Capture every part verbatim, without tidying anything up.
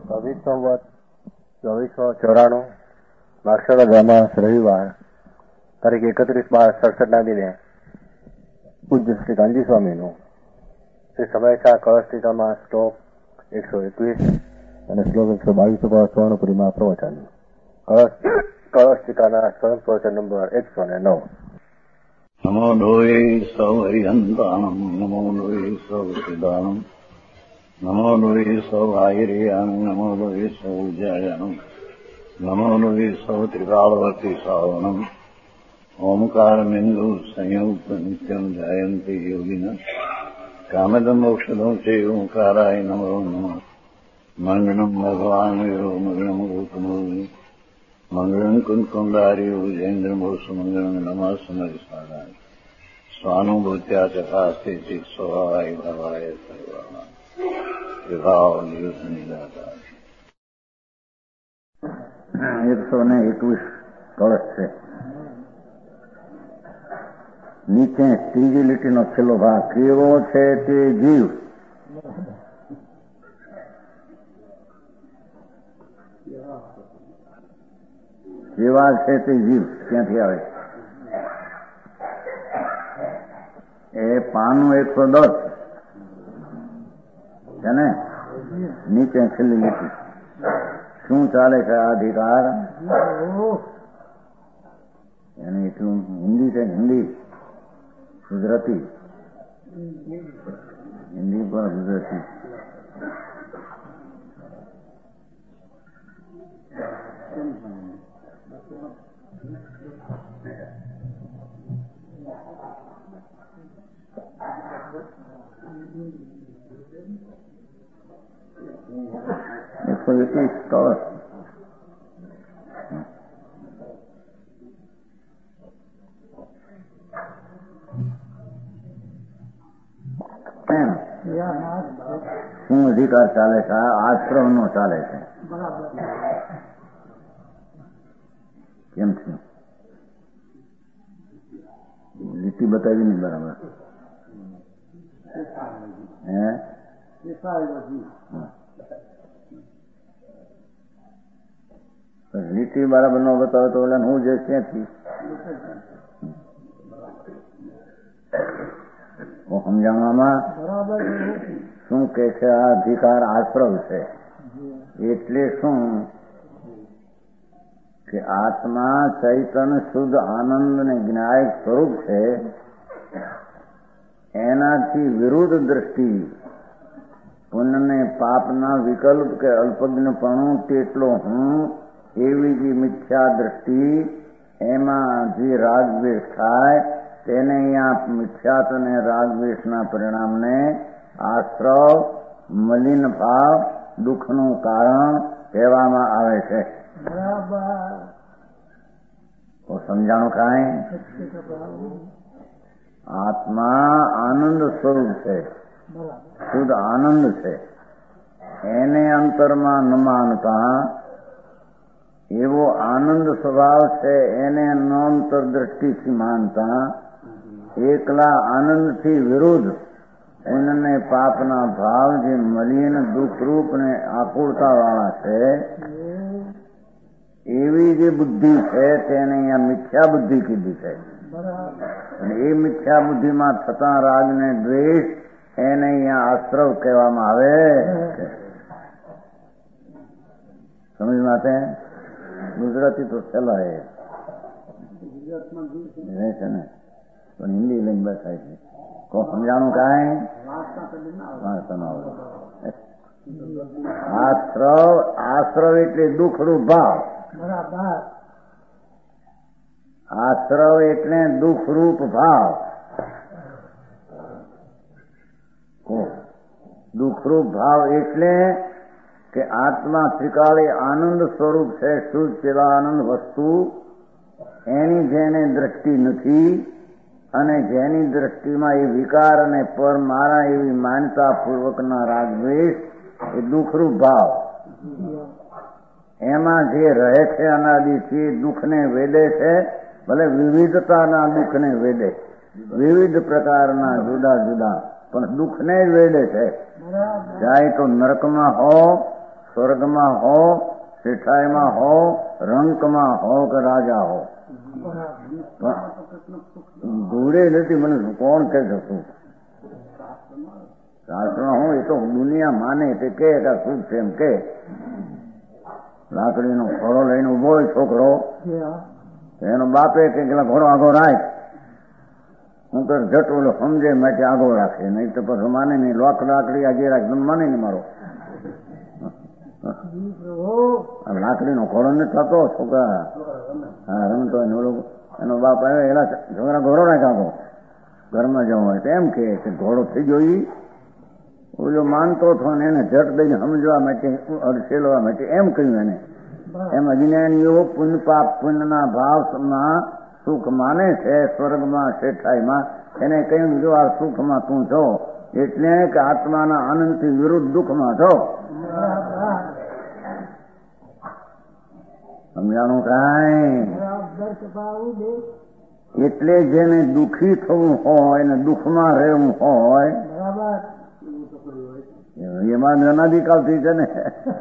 ચોવીસો વર્ષ ચોવીસો ચોરાણું માક્ષર ગામમાં રવિવાર તારીખ એકત્રીસ બાર સડસઠ ના દિને પૂજ્ય શ્રી ગાંધી સ્વામીનું શ્રી સમયસા કળશ ટીકામાં શ્લોક એકસો એકવીસ અને શ્લોક એકસો બાવીસ ઉપર સ્વર્ણપુરીમાં પ્રવચન. કળશ કળશ ટીકાના સ્વર્ણ પ્રવચન નંબર એકસો ને નવ. નમો લોહે સૌ હરિહંતાણમ નમો લોહે સૌ સિદ્ધાણમ નમો લોહે સૌ આયર્યાણ નમો લોહે સૌ જયાણમ નમો લોહે સૌ ત્રિકાળવર્તી શ્રાવણમ ઓમકાર બિંદુ સંયુક્ત નિત્યમ જાયંતિ યોગિના કામદમ મોક્ષદમ છે ઓંકારાય નમો નમઃ. મંગળમ ભગવાન વીરો મંગળમ ગૌતમો મંગળમ કુંકુંડાર્યો જૈન્દ્રમોષ મંગળમ નમઃ સમરિસારાય સ્વાનુભૂત્યા ચકાસ્તે ચિત સ્વભાવાય ભવાય સર્વાના વિભાવ નિયુદ્ધની દાતા. એકસો ને એકવીસ કળશ છે. નીચે ત્રીજી લીટીનો છેલ્લો ભાગ કેવો છે તે જીવ. કેવા છે તે જીવ ક્યાંથી આવે? એ પાનું એકસો દસ છે ને. નીચે છેલ્લી લીટી શું ચાલે છે આ અધિકાર? એને એટલું હિન્દી છે. હિન્દી ગુજરાતી હિન્દી પણ ગુજરાતી એકસો એકવીસ કળશ. શું અધિકાર ચાલે છે? આ આશ્રમ નો ચાલે છે. કેમ છે? લીટી બતાવી ને બરાબર. હે લીટી બરાબર ન બતાવે તો ઓલા હું જે ક્યાંથી સમજાવવામાં શું કે છે? આ અધિકાર આશ્રવ છે. એટલે શું કે આત્મા ચૈતન્ય શુદ્ધ આનંદ ને જ્ઞાયક સ્વરૂપ છે. એનાથી વિરુદ્ધ દ્રષ્ટિ પુણ્ય પાપના વિકલ્પ કે અલ્પજ્ઞપણું તેટલો હું એવી જે મિથ્યા દ્રષ્ટિ એમાં જે રાગદ્વેષ થાય તેને અહીંયા મિથ્યાત્વ અને રાગદ્વેષના પરિણામને આશ્રવ મલિન ભાવ દુઃખનું કારણ કહેવામાં આવે છે. તો સમજાણું કાંઈ? આત્મા આનંદ સ્વરૂપ છે, શુદ્ધ આનંદ છે. એને અંતરમાં ન માનતા એવો આનંદ સ્વભાવ છે એને નોંતર દ્રષ્ટિથી માનતા એકલા આનંદથી વિરુદ્ધ એને પાપના ભાવ જે મલિન દુઃખરૂપ ને આકુળતા વાળા છે એવી જે બુદ્ધિ છે તેને અહીંયા મિથ્યા બુદ્ધિ કીધી છે. અને એ મિથ્યા બુદ્ધિમાં થતા રાગ ને દ્વેષ એને અહીંયા આશ્રવ કહેવામાં આવે છે. સમજ માટે ગુજરાતી તો છેલ્લા એ રહે છે ને, પણ હિન્દી લઈને બેઠાય છે. કો સમજાણું કાંઈ? આશ્રવ આશ્રવ એટલે દુઃખરૂપ ભાવ. આશ્રવ એટલે દુઃખરૂપ ભાવ. દુઃખરૂપ ભાવ એટલે કે આત્મા ત્રિકાળી આનંદ સ્વરૂપ છે, શુદ્ધ ચિદાનંદ વસ્તુ. એની જેને દ્રષ્ટિ નથી અને જેની દ્રષ્ટિમાં એ વિકાર અને પર મારા એવી માનતા પૂર્વકના રાગદ્વેષ એ દુઃખરૂપ ભાવ. એમાં જે રહે છે અનાદિથી દુઃખને વેદે છે. ભલે વિવિધતાના દુઃખને વેદે, વિવિધ પ્રકારના જુદા જુદા, પણ દુઃખને જ વેદે છે. ચાહે તો નરકમાં હો, સ્વર્ગમાં હો, શેઠાઈમાં હો, રંકમાં હો કે રાજા હો, દૂરે નથી. મને કોણ કે જશું શાસ્ત્રમાં હું? એ તો દુનિયા માને તે કે સુખ છે એમ કે. લાકડીનો ઘોડો લઈને ઉભો હોય છોકરો, એનો બાપે કે ઘોડો આગો રાખ, હું તો જટ ઓલો સમજે માટે આગો રાખે, નહીં તો પછી માને નહીં. લોક લાકડી આજે રાખ માને નહીં મારો. લાકડીનો ઘોડો નથી થતો છોકરા. હા રમતો હોય ઓલો એનો બાપ આવે એલા છોકરા ઘોડો રાખ આગો, ઘરમાં જવું હોય તો એમ કે ઘોડો થઈ ગયો. ઈ ઓલો માનતો હતો ને એને જટ દઈને સમજવા માટે અડસેલવા માટે એમ કહ્યું એને. એમ અજ્ઞાનીઓ પુણ્ય પાપ પુણ્યના ભાવમાં સુખ માને છે, સ્વર્ગમાં શેઠાઈમાં. એને કહ્યું જો આ સુખમાં તું છો એટલે કે આત્માના આનંદથી વિરુદ્ધ દુઃખમાં છો. સમજાણું કાંઈ? એટલે જેને દુઃખી થવું હોય ને દુઃખમાં રહેવું હોય એમાં અનાદિકાળથી છે ને.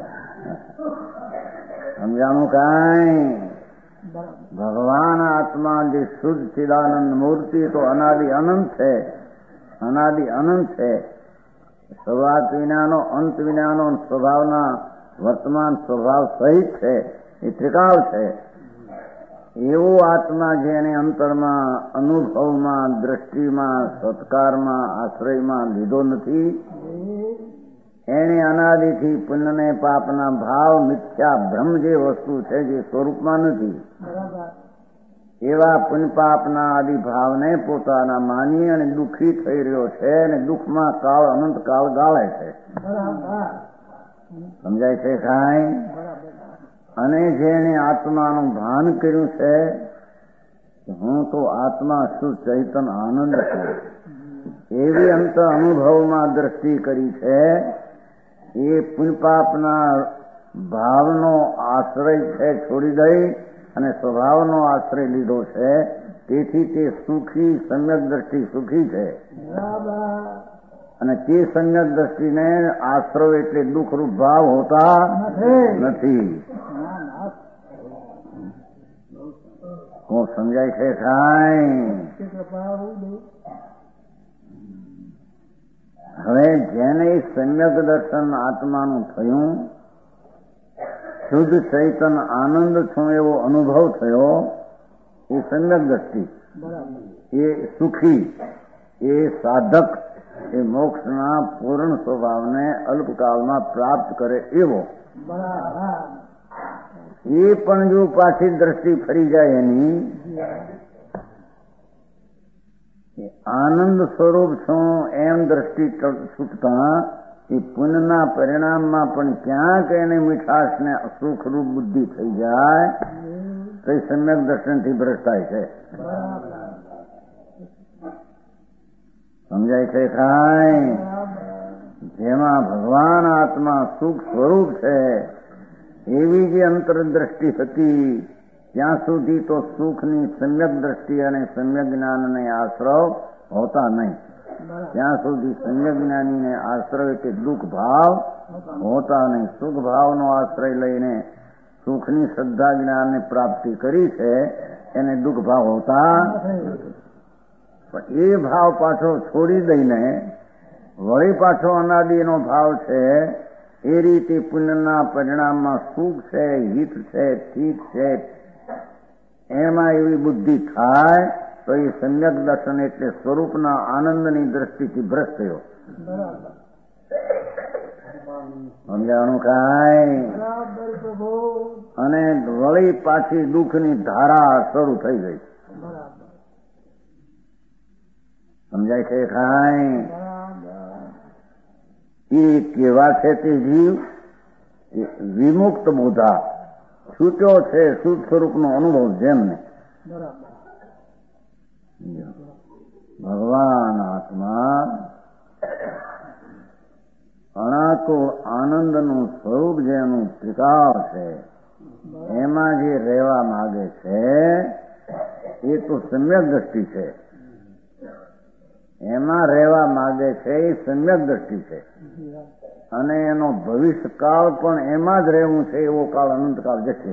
સમજાણું કાંઈ? ભગવાન આત્મા જે શુદ્ધ ચિદાનંદ મૂર્તિ તો અનાદિ અનંત છે, અનાદિ અનંત છે. શરૂઆત વિનાનો, અંત વિનાનો, સ્વભાવના વર્તમાન સ્વભાવ સહિત છે, એ ત્રિકાળ છે. એવો આત્મા જેને અંતરમાં, અનુભવમાં, દ્રષ્ટિમાં, સત્કારમાં, આશ્રયમાં લીધો નથી, એને અનાદિથી પુણ્યને પાપના ભાવ મિથ્યા ભ્રમ જે વસ્તુ છે જે સ્વરૂપમાં નથી, એવા પુણ્ય પાપના આદિ ભાવને પોતાના માની અને દુઃખી થઈ રહ્યો છે અને દુઃખમાં કાળ અનંત કાળ ગાળે છે. સમજાય છે કાંઈ? અને જેને આત્માનું ભાન કર્યું છે હું તો આત્મા શું ચૈતન આનંદ છું, એવી અંત અનુભવમાં દ્રષ્ટિ કરી છે, એ પુણ્યપાપના ભાવનો આશ્રય છે છોડી દઈ અને સ્વભાવનો આશ્રય લીધો છે. તેથી તે સુખી, સમ્યક દ્રષ્ટિ સુખી છે. અને તે સમ્યક દ્રષ્ટિને આશ્રય એટલે દુઃખરૂપ ભાવ હોતા નથી. હું સમજાય છે કાંઈ? હવે જેને સમ્યક દર્શન આત્માનું થયું, શુદ્ધ ચૈતન આનંદ છું એવો અનુભવ થયો, એ સમ્યક દ્રષ્ટિ, એ સુખી, એ સાધક, એ મોક્ષના પૂર્ણ સ્વભાવને અલ્પકાળમાં પ્રાપ્ત કરે એવો. એ પણ જો પાછી દ્રષ્ટિ ફરી જાય એની, આનંદ સ્વરૂપ છું એમ દ્રષ્ટિ છૂટતા એ પુણ્યના પરિણામમાં પણ ક્યાંક એને મીઠાશ ને સુખરૂપ બુદ્ધિ થઈ જાય તો એ સમ્યક દર્શનથી ભ્રષ્ટ થાય છે. સમજાય છે કાંઈ? જેમાં ભગવાન આત્મા સુખ સ્વરૂપ છે એવી જે અંતરદ્રષ્ટિ હતી ત્યાં સુધી તો સુખની સમ્યક દ્રષ્ટિ અને સમ્યક જ્ઞાનને આશ્રવ હોતા નહીં. ત્યાં સુધી સમ્યક જ્ઞાનીને આશ્રય કે દુઃખ ભાવ હોતા નહીં. સુખ ભાવનો આશ્રય લઈને સુખની શ્રદ્ધા જ્ઞાનની પ્રાપ્તિ કરી છે એને દુઃખ ભાવ હોતા. પણ એ ભાવ પાછો છોડી દઈને વળી પાછો અનાદિનો ભાવ છે, એ રીતે પુણ્યના પરિણામમાં સુખ છે, હિત છે, ઠીક છે, એમાં એવી બુદ્ધિ થાય તો એ સમ્યક દર્શન એટલે સ્વરૂપના આનંદની દ્રષ્ટિથી ભ્રષ્ટ થયો. સમજાણું કાંઈ? અને વળી પાછી દુઃખની ધારા શરૂ થઈ ગઈ. સમજાય છે કાંઈ? એ કેવા છે તે જીવ વિમુક્ત બોધા છૂટ્યો છે શુદ્ધ સ્વરૂપનો અનુભવ જેમને. ભગવાન આત્મા અણાતો આનંદનું સ્વરૂપ જેનું ત્રિકાળ છે એમાં જે રહેવા માંગે છે એ તો સમ્યક દ્રષ્ટિ છે. એમાં રહેવા માંગે છે એ સમ્યક દ્રષ્ટિ છે. અને એનો ભવિષ્યકાળ પણ એમાં જ રહેવું છે એવો કાળ અનંતકાળ જશે.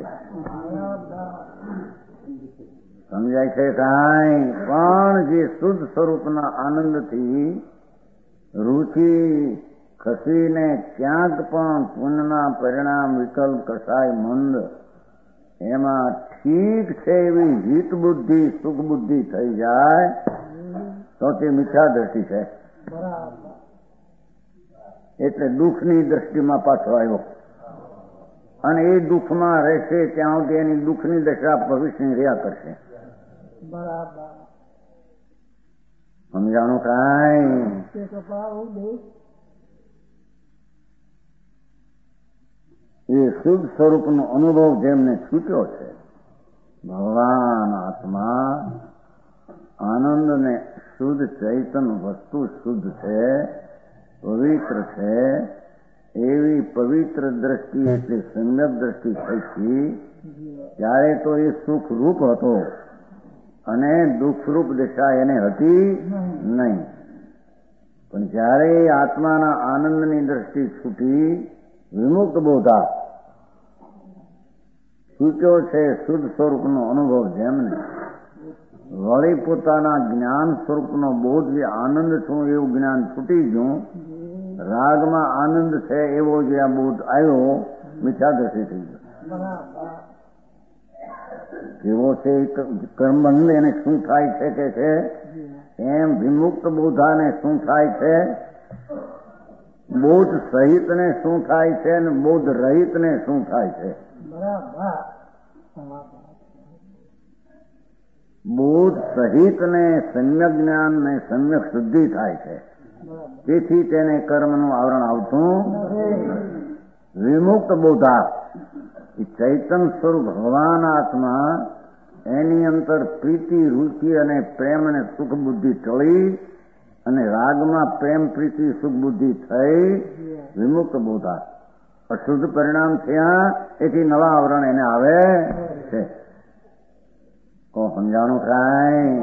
સમજાય છે કાંઈ? પણ જે શુદ્ધ સ્વરૂપના આનંદથી રુચિ ખસીને ક્યાંક પણ પુણ્યના પરિણામ વિકલ્પ કસાય મંદ એમાં ઠીક છે એવી હિત બુદ્ધિ સુખ બુદ્ધિ થઈ જાય તો તે મિથ્યા દ્રષ્ટિ છે. એટલે દુઃખની દ્રષ્ટિમાં પાછો આવ્યો અને એ દુઃખમાં રહેશે ત્યાં સુધી એની દુઃખની દશા ભવિષ્યની રહ્યા કરશે. સમજાણું કાંઈ? એ શુદ્ધ સ્વરૂપનો અનુભવ જેમને છૂટ્યો છે, ભગવાન આત્મા આનંદ ને શુદ્ધ ચૈતન વસ્તુ શુદ્ધ છે, પવિત્ર છે, એવી પવિત્ર દ્રષ્ટિ એટલે સમ્યક દ્રષ્ટિ થઈ ત્યારે તો એ સુખ રૂપ હતો અને દુઃખરૂપ દિશા એને હતી નહીં. પણ જ્યારે આત્માના આનંદની દ્રષ્ટિ છૂટી, વિમુક્ત બોધા છૂટ્યો છે શુદ્ધ સ્વરૂપનો અનુભવ જેમને, વળી પોતાના જ્ઞાન સ્વરૂપનો બોધ જે આનંદ છું એવું જ્ઞાન છૂટી ગયું, રાગમાં આનંદ છે એવો જે આ બોધ આવ્યો, મિથ્યા દ્રષ્ટિ થઈ ગયો. કેવો છે કર્મબંધ એને શું થાય છે કે છે એમ વિમુક્ત બોધાને શું થાય છે, બોધ સહિત ને શું થાય છે અને બોધ રહિત ને શું થાય છે. બોધ સહિત ને સમ્યક જ્ઞાન ને સમ્યક શુદ્ધિ થાય છે, તેથી તેને કર્મનું આવરણ આવતું. વિમુક્ત બોધા ચૈતન સ્વરૂપ ભગવાન આત્મા એની અંતર પ્રીતિ રુચિ અને પ્રેમ અને સુખ બુદ્ધિ ટળી અને રાગમાં પ્રેમ પ્રીતિ સુખ બુદ્ધિ થઈ વિમુક્ત બોધા અશુદ્ધ પરિણામ થયા, એથી નવા આવરણ એને આવે છે. તો સમજાણું કાંઈ?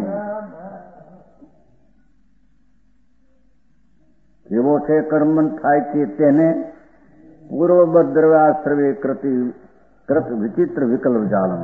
કેવો છે કર્મબંધ થાય છે તેને પૂર્વબદ્ધ દ્રવ્યાશ્રવે કૃતિ કૃત વિચિત્ર વિકલ્પ જાલમ.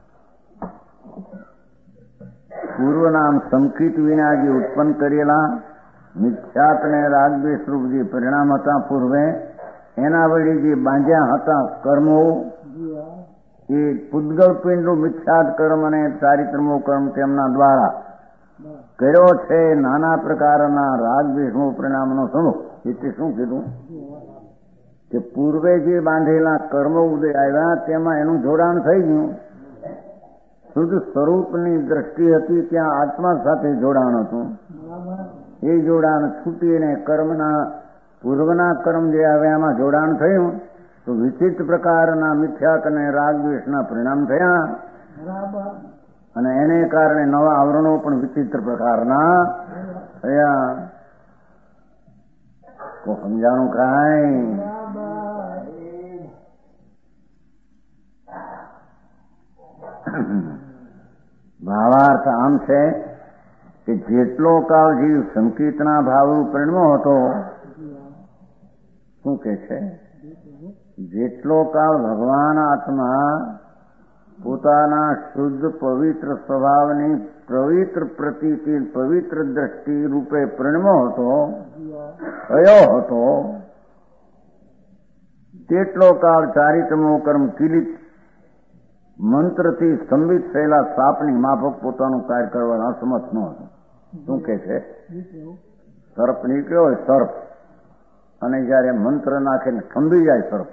પૂર્વનામ સંકિત વિના જે ઉત્પન્ન કરેલા મિથ્યાત ને રાગદ્વેષ રૂપ જે પરિણામ હતા પૂર્વે, એના વડે જે બાંધ્યા હતા કર્મો, એ પૂદગલ પિંડનું મિથ્યાત કર્મ અને ચારિત્રમો કર્મ તેમના દ્વારા કર્યો છે નાના પ્રકારના રાગદ્વેષનો પરિણામનો સમૂહ. એટલે શું કીધું કે પૂર્વે જે બાંધેલા કર્મો ઉદય આવ્યા તેમાં એનું જોડાણ થઈ ગયું. શુદ્ધ સ્વરૂપની દ્રષ્ટિ હતી ત્યાં આત્મા સાથે જોડાણ હતું. એ જોડાણ છૂટીને કર્મના પૂર્વના કર્મ જે આવ્યા એમાં જોડાણ થયું તો વિચિત્ર પ્રકારના મિથ્યાત અને રાગદ્વેષના પરિણામ થયા અને એને કારણે નવા આવરણો પણ વિચિત્ર પ્રકારના થયા. તો સમજાણું કાંઈ? ભાવાર્થ આમ છે કે જેટલો કાળ જીવ સંકિતના ભાવરૂપ પરિણમો હતો, શું કે છે, જેટલો કાળ ભગવાન આત્મા પોતાના શુદ્ધ પવિત્ર સ્વભાવની પવિત્ર પ્રતીતિ પવિત્ર દ્રષ્ટિ રૂપે પરિણમો હતો, થયો હતો, તેટલો કાળ ચારિત્રમો કર્મ કિલિત મંત્રથી સ્તંભિત થયેલા સાપની માફક પોતાનું કાર્ય કરવા અસમર્થ ન હતો. શું કે છે, સર્પ નીકળ્યો હોય સર્પ, અને જયારે મંત્ર નાખે ને થંભી જાય સર્પ,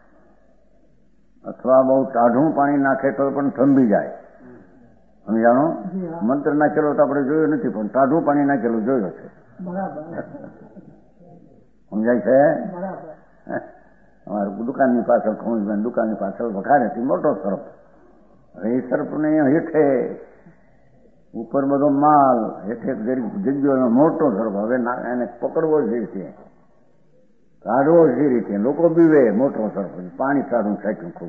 અથવા બહુ ટાઢું પાણી નાખે તો પણ થંભી જાય. સમજાણો? મંત્ર નાખેલો તો આપણે જોયો નથી, પણ ટાઢું પાણી નાખેલું જોયો છે. સમજાય છે? અમારી દુકાનની પાછળ ખમુજભાઈ દુકાનની પાછળ વખારે હતી મોટો સર્પ. એ સર્પને હેઠે ઉપર બધો માલ, હેઠે જગ્યાનો મોટો સર્પ. હવે એને પકડવો જ રીતે, કાઢવો જ રીતે, લોકો બીવે. મોટો સર્પ પાણી સારું સાચું ખૂબ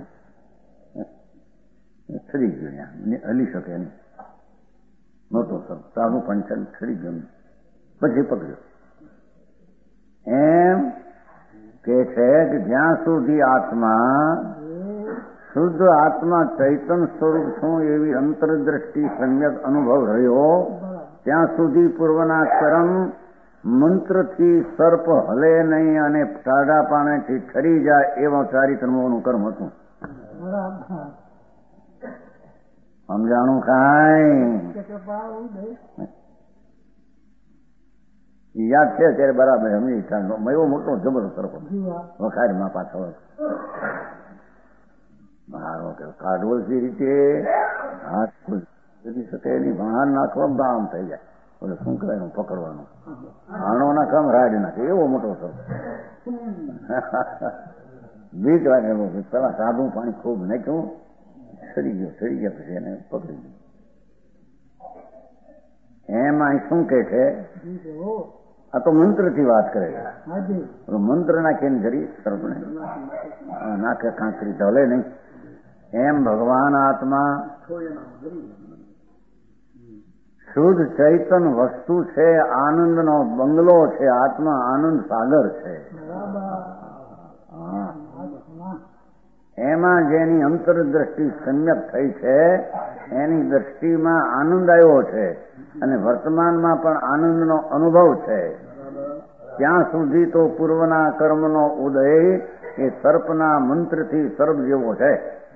ખરી ગયું, હલી શકે નહીં. મોટો સર્પ સારું પાણી ખરી ગયું, પછી પકડ્યો. એમ કે છે કે જ્યાં સુધી આત્મા શુદ્ધ આત્મા ચૈતન સ્વરૂપ છું એવી અંતરદ્રષ્ટિ સમ્યક અનુભવ રહ્યો ત્યાં સુધી પૂર્વના કર્મ મંત્રથી સર્પ હલે નહીં અને ટાઢા પાણીથી ઠરી જાય એવા ચારિત્રમોનું કર્મ હતું. સમજાણું કાંઈ? યાદ છે ત્યારે બરાબર સમજી એવો મોટો જબર સર્પ વખારીમાં પાછળ મારો કે કાઢવલથી રીતે હાથ કરી શકે એની બહાર નાખવા બામ થઈ જાય. બોલે શું કહેવાય એનું પકડવાનું આણો ના કામ રાડ નાખે એવો મોટો સર્પ. બીક લાગે પેલા સાદું પાણી ખૂબ નાખ્યું સડી ગયો સડી ગયા પછી એને પકડી ગયું. એમાં શું કે છે આ તો મંત્રથી વાત કરે છે. મંત્ર નાખીને જરી સર્પને નાખે કાંકરી ઢલે નહીં એમ ભગવાન આત્મા શુદ્ધ ચૈતન વસ્તુ છે, આનંદનો બંગલો છે, આત્મા આનંદ સાગર છે. એમાં જેની અંતરદ્રષ્ટિ સમ્યક થઈ છે એની દ્રષ્ટિમાં આનંદ આવ્યો છે અને વર્તમાનમાં પણ આનંદનો અનુભવ છે. ત્યાં સુધી તો પૂર્વના કર્મનો ઉદય એ સર્પના મંત્રથી સર્પ જેવો છે.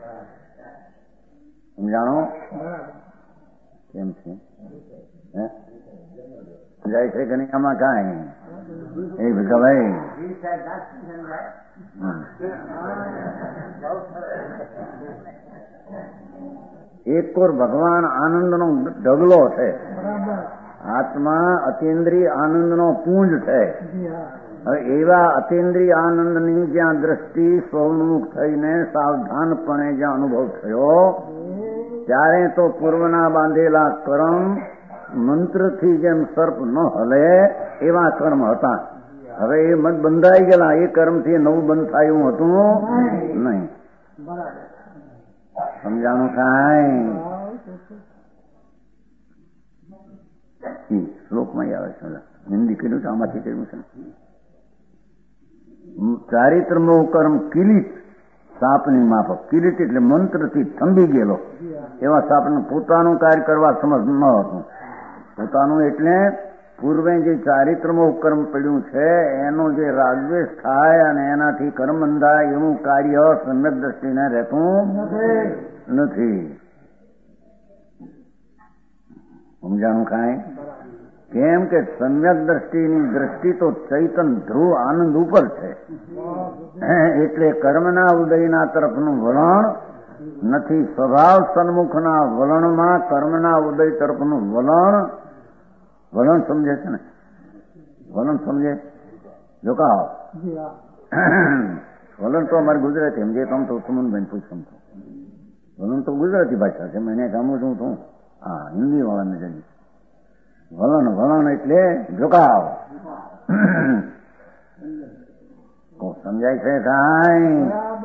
સમજાણો કેમ છે? જાય છે કે નહીં આમાં કાંઈ એ ભાઈ એક ઓર ભગવાન આનંદનો ઢગલો છે. આત્મા અતિન્દ્રિય આનંદનો પુંજ છે. હવે એવા અતિન્દ્રિય આનંદની જ્યાં દ્રષ્ટિ સ્વમુખ થઈને સાવધાનપણે જ્યાં અનુભવ થયો ત્યારે તો પૂર્વના બાંધેલા કર્મ મંત્રથી જેમ સર્પ ન હલે એવા કર્મ હતા. હવે એ મત બંધાઈ ગયેલા એ કર્મથી નવું બંધ થાય એવું હતું નહીં. સમજાણું કાંઈ? શ્લોકમાં આવે છે હિન્દી કર્યું છે આમાંથી કર્યું છે. ચારિત્રમો કર્મ કિલીટ સાપની માફક. કિલીટ એટલે મંત્રથી થંભી ગયેલો એવા સાપને પોતાનું કાર્ય કરવા સમજ ન હતું. પોતાનું એટલે પૂર્વે જે ચારિત્રમો કર્મ પડ્યું છે એનો જે રાગદ્વેષ થાય અને એનાથી કર્મ બંધાય એવું કાર્ય સમ્યક દ્રષ્ટિને રહેતું નથી. સમજાણું કાંઈ? કેમ કે સમ્યક દ્રષ્ટિની દ્રષ્ટિ તો ચૈતન ધ્રુવ આનંદ ઉપર છે એટલે કર્મના ઉદયના તરફનું વલણ નથી. સ્વભાવ સન્મુખના વલણમાં કર્મના ઉદય તરફનું વલણ વલણ સમજે છે ને? વલણ સમજે? જો કહો વલણ તો અમારી ગુજરાતી સમજે તો આમ તો સુમનબેન પૂછું તો વલણ તો ગુજરાતી ભાષા છે. મેં સમજું છું તું હા હિન્દી વાળાને જઈએ વલણ વલણ એટલે ઝુકાવ. સમજાય છે કાંઈ?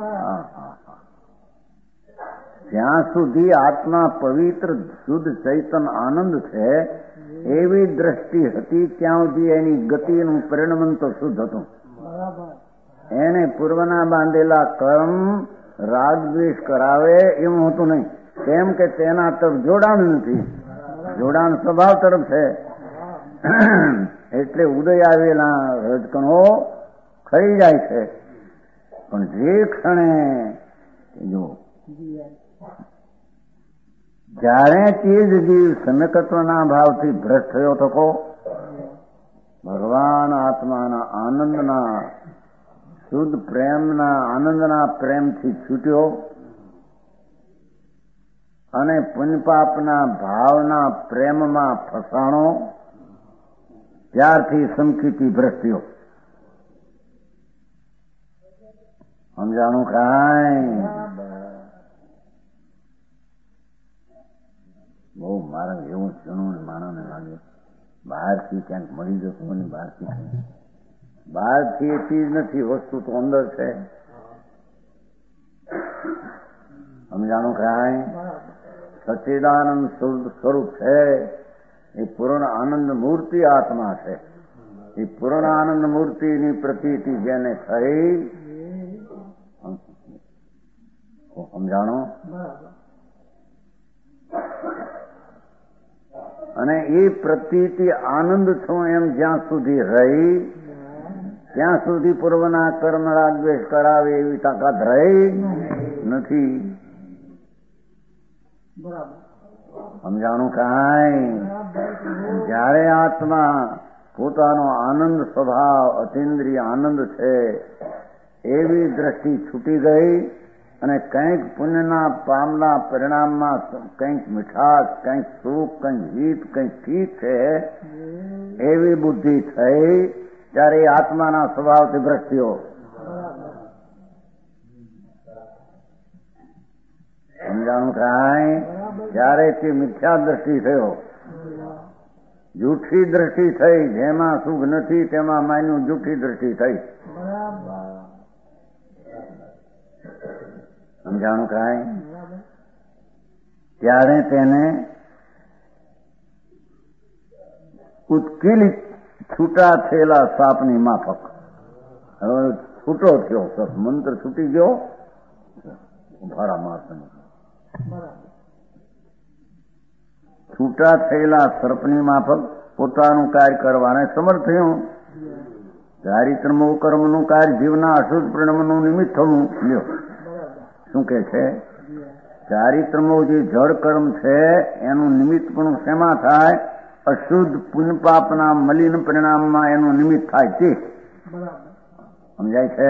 જ્યાં સુધી આત્મા પવિત્ર શુદ્ધ ચૈતન આનંદ છે એવી દ્રષ્ટિ હતી ત્યાં સુધી એની ગતિનું પરિણમન તો શુદ્ધ હતું. એને પૂર્વના બાંધેલા કર્મ રાગ દ્વેષ કરાવે એવું હતું નહીં. કેમ કે તેના તરફ જોડાણ નથી. જોડાણ સ્વભાવ તરફ છે એટલે ઉદય આવેલા રજકણો ખરી જાય છે. પણ જે ક્ષણે જો જ્યારે તે જ જીવ સમ્યકત્વના ભાવથી ભ્રષ્ટ થયો થકો ભગવાન આત્માના આનંદના શુદ્ધ પ્રેમના આનંદના પ્રેમથી છૂટ્યો અને પુણ્યપાપના ભાવના પ્રેમમાં ફસાણો ત્યારથી સંકિતી ભ્રષ્ટ્યો. સમજાણું કાંઈ? બહુ મારા એવું જૂનું માણસને લાગે બહારથી ક્યાંક મળી જતું અને બહારથી બહારથી એ ચીજ નથી, વસ્તુ તો અંદર છે. સમજાણું કાંઈ? સચ્ચિદાનંદ સ્વરૂપ છે એ પૂર્ણ આનંદ મૂર્તિ આત્મા છે. એ પૂર્ણ આનંદ મૂર્તિની પ્રતીતિ જેને થઈ સમજાણો? અને એ પ્રતીતિ આનંદ છું એમ જ્યાં સુધી રહી ત્યાં સુધી પૂર્વના કર્મ રાગ દ્વેષ કરાવે એવી તાકાત રહી નથી. સમજાણું કાંઈ? જ્યારે આત્મા પોતાનો આનંદ સ્વભાવ અતિન્દ્રિય આનંદ છે એવી દ્રષ્ટિ છૂટી ગઈ અને કંઈક પુણ્યના પામના પરિણામમાં કંઈક મીઠાશ, કંઈક સુખ, કંઈક હિત, કંઈક ઠીક છે એવી બુદ્ધિ થઈ ત્યારે આત્માના સ્વભાવથી ભ્રષ્ટિઓ. સમજાણું કાંઈ? ત્યારે તે મિથ્યા દ્રષ્ટિ થયો, જૂઠી દ્રષ્ટિ થઈ, જેમાં સુખ નથી તેમાં માન્યું, જૂઠી દ્રષ્ટિ થઈ. સમજાણું કાંઈ? ત્યારે તેને ઉત્કીલિત છૂટા થયેલા સાપની માફક હવે છૂટો થયો, મંત્ર છૂટી ગયો, ભાડા મારતો છૂટા થયેલા સર્પની માફક પોતાનું કાર્ય કરવાને સમર્થ થયું. ચારિત્રમો કર્મનું કાર્ય જીવના અશુદ્ધ પરિણામનું નિમિત્ત થવું. લ્યો શું કે છે? ચારિત્રમો જે જળ કર્મ છે એનું નિમિત્ત પણ શેમાં થાય? અશુદ્ધ પુણ્યપાપના મલિન પરિણામમાં એનું નિમિત્ત થાય તે. સમજાય છે?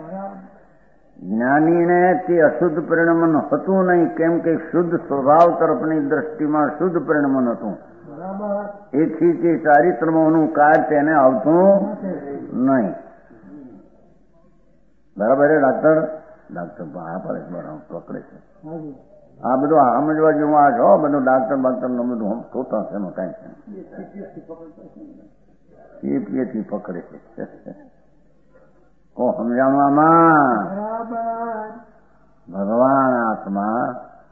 જ્ઞાનીને તે અશુદ્ધ પરિણામ હતું નહીં, કેમ કે શુદ્ધ સ્વભાવ તરફની દ્રષ્ટિમાં શુદ્ધ પરિણામ હતું. એથી તે ચારિત્રમોનું કાર્ય તેને આવતું નહીં. બરાબર છે ડાક્ટર? ડાક્ટર હા પડે બરાબર પકડે છે. આ બધું સમજવા જેવું આ છો, બધું ડાક્ટર બાક્ટર નું બધું ખોટા છે એમાં કઈ છે. પીએથી પકડે છે. કો સમજાણું આમાં? ભગવાન આત્મા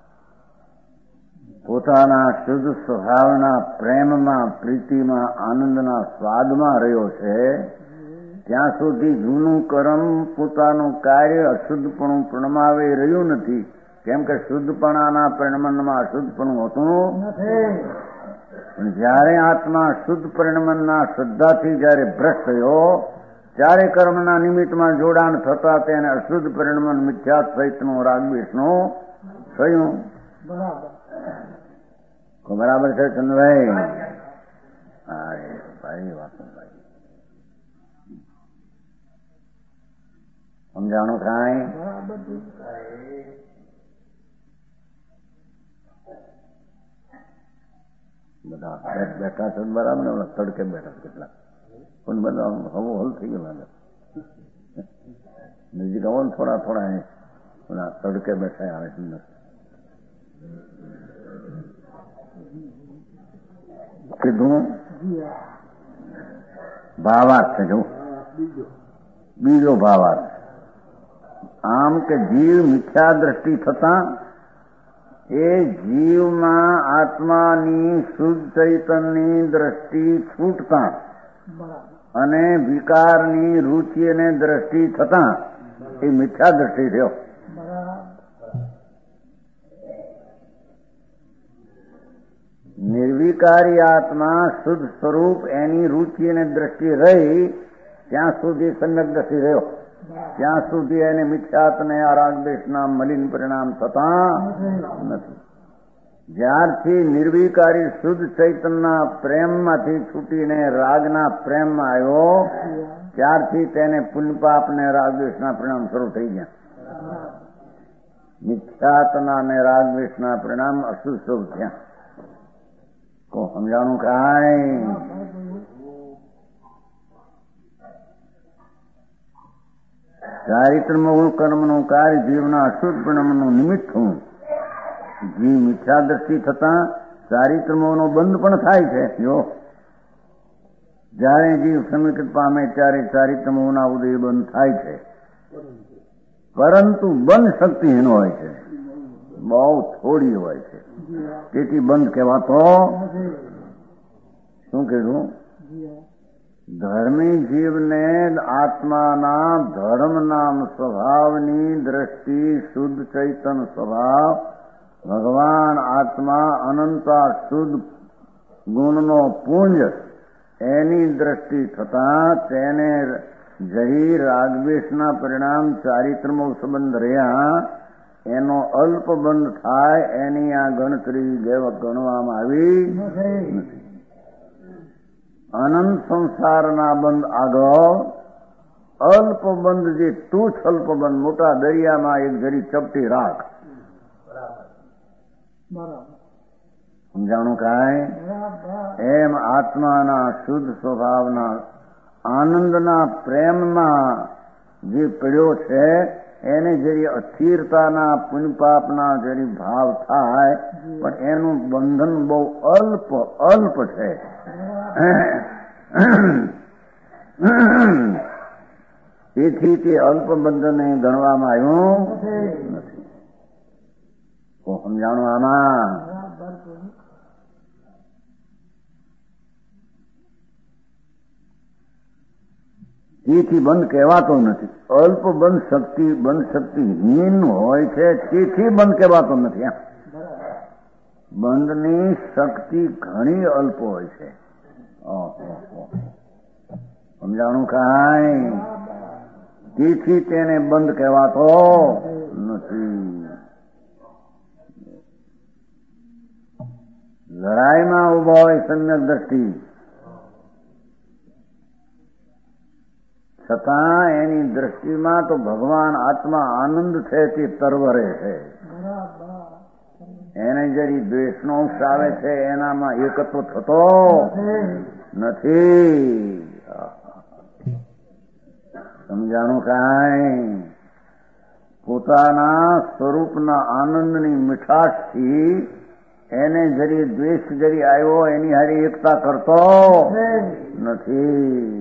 પોતાના શુદ્ધ સ્વભાવના પ્રેમમાં, પ્રીતિમાં, આનંદના સ્વાદમાં રહ્યો છે ત્યાં સુધી જૂનું કર્મ પોતાનું કાર્ય અશુદ્ધપણું પ્રણમાવે રહ્યું નથી, કેમ કે શુદ્ધપણાના પરિણમનમાં અશુદ્ધપણું હોતું નથી. જયારે આત્મા શુદ્ધ પરિણમના શ્રદ્ધાથી જયારે ભ્રષ્ટ થયો ત્યારે કર્મના નિમિત્તમાં જોડાણ થતા તેને અશુદ્ધ પરિણમન મિથ્યા સહિતનું રાગદ્વેષનું થયું. બરાબર છે ચંદ્રભાઈ? હા ભાઈ વાત ભાઈ સમજાણું કાંઈ? બધા બેઠા છે બરાબર ને? તડકે બેઠા કેટલા પણ બધા હવો હલ થઈ ગયો લાગે. નજીક આવો ને થોડા થોડા તડકે બેઠા આવે સુંદર. કીધું ભાવાર્થ છે. જો બીજો ભાવાર્થ આમ કે જીવ મિથ્યા દ્રષ્ટિ થતા એ જીવમાં આત્માની શુદ્ધ ચૈતન્યની દ્રષ્ટિ છૂટતા અને વિકારની રુચિ અને દ્રષ્ટિ થતા એ મિથ્યા દ્રષ્ટિ થયો. નિર્વિકારી આત્મા શુદ્ધ સ્વરૂપ એની રુચિ અને દ્રષ્ટિ રહી ત્યાં સુધી સમ્યક દ્રષ્ટિ રહ્યો, ત્યાં સુધી એને મિથ્યાત્ને રાગદ્વેષના મલિન પરિણામ થતા નથી. જ્યારથી નિર્વિકારી શુદ્ધ ચૈતન્યના પ્રેમમાંથી છૂટીને રાગના પ્રેમમાં આવ્યો ત્યારથી તેને પુણ્યપાપ ને રાગદ્વેષના પરિણામ શરૂ થઈ ગયા. મિથ્યાત્ના અને રાગદ્વેષના પરિણામ અશુદ્ધ સ્વરૂપ થયા. કો સમજાણું કાંઈ? ચારિત્રમોહ કર્મનું કાર્ય જીવના અશુદ્ધ પરિણામનું નિમિત્ત થવું. જીવ મિથ્યા દ્રષ્ટિ થતા ચારિત્રમોહનો બંધ પણ થાય છે. જો જયારે જીવ સમીકૃત પામે ત્યારે ચારિત્રમોહના ઉદય બંધ થાય છે, પરંતુ બંધ શક્તિહીન હોય છે, બહુ થોડી હોય છે, તેથી બંધ કહેવાતો. શું કીધું? ધર્મી જીવને આત્માના ધર્મ નામ સ્વભાવની દ્રષ્ટિ શુદ્ધ ચૈતન સ્વભાવ ભગવાન આત્મા અનંતા શુદ્ધ ગુણનો પુંજ એની દ્રષ્ટિ થતા તેને જહી રાગદ્વેષના પરિણામ ચારિત્રમો સંબંધ રહ્યા એનો અલ્પ બંધ થાય એની આ ગણતરી ગણવામાં આવી નથી. અનંત સંસારના બંધ આગળ અલ્પ બંધ જે તુચ્છ અલ્પ બંધ મોટા દરિયામાં એક જરી ચપટી રાખ સમજાણું કાંઈ એમ આત્માના શુદ્ધ સ્વભાવના આનંદના પ્રેમમાં જે પડ્યો છે એને જરી અસ્થિરતાના પુણ્યપાપના જરી ભાવ થાય પણ એનું બંધન બહુ અલ્પ અલ્પ છે. તેથી તે અલ્પ બંધને ગણવામાં આવ્યું નથી. તો સમજાણું આમાં તેથી બંધ કહેવાતો નથી. અલ્પ બંધ શક્તિ બંધ શક્તિ હીન હોય છે તેથી બંધ કહેવાતો નથી. એમ બંધની શક્તિ ઘણી અલ્પ હોય છે. સમજાણું કાંઈ તેથી તેને બંધ કહેવાતો નથી. લડાઈમાં ઉભા હોય સમ્યક દ્રષ્ટિ છતાં એની દ્રષ્ટિમાં તો ભગવાન આત્મા આનંદ છે તે તરવરે છે. એને જરી દ્વેષનો અંશ આવે છે એનામાં એકત્વ થતો નથી. સમજાણું કાંઈ પોતાના સ્વરૂપના આનંદની મીઠાશથી એને જરી દ્વેષ જરી આવ્યો એની હારી એકતા કરતો નથી.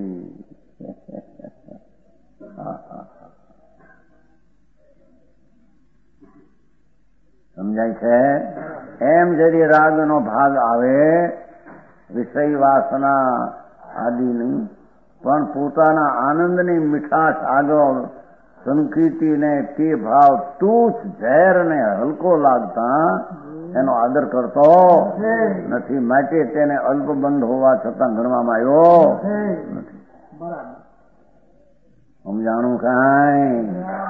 સમજાય છે? એમ જરી રાગનો ભાગ આવે વિષય વાસના આદિની પણ પોતાના આનંદની મીઠાશ આગળ સંકૃતિને તે ભાવ તુચ્છ ઝેર ને હલકો લાગતા એનો આદર કરતો નથી. માટે તેને અલ્પબંધ હોવા છતાં ગણવામાં આવ્યો નથી. સમજાણું કાંઈ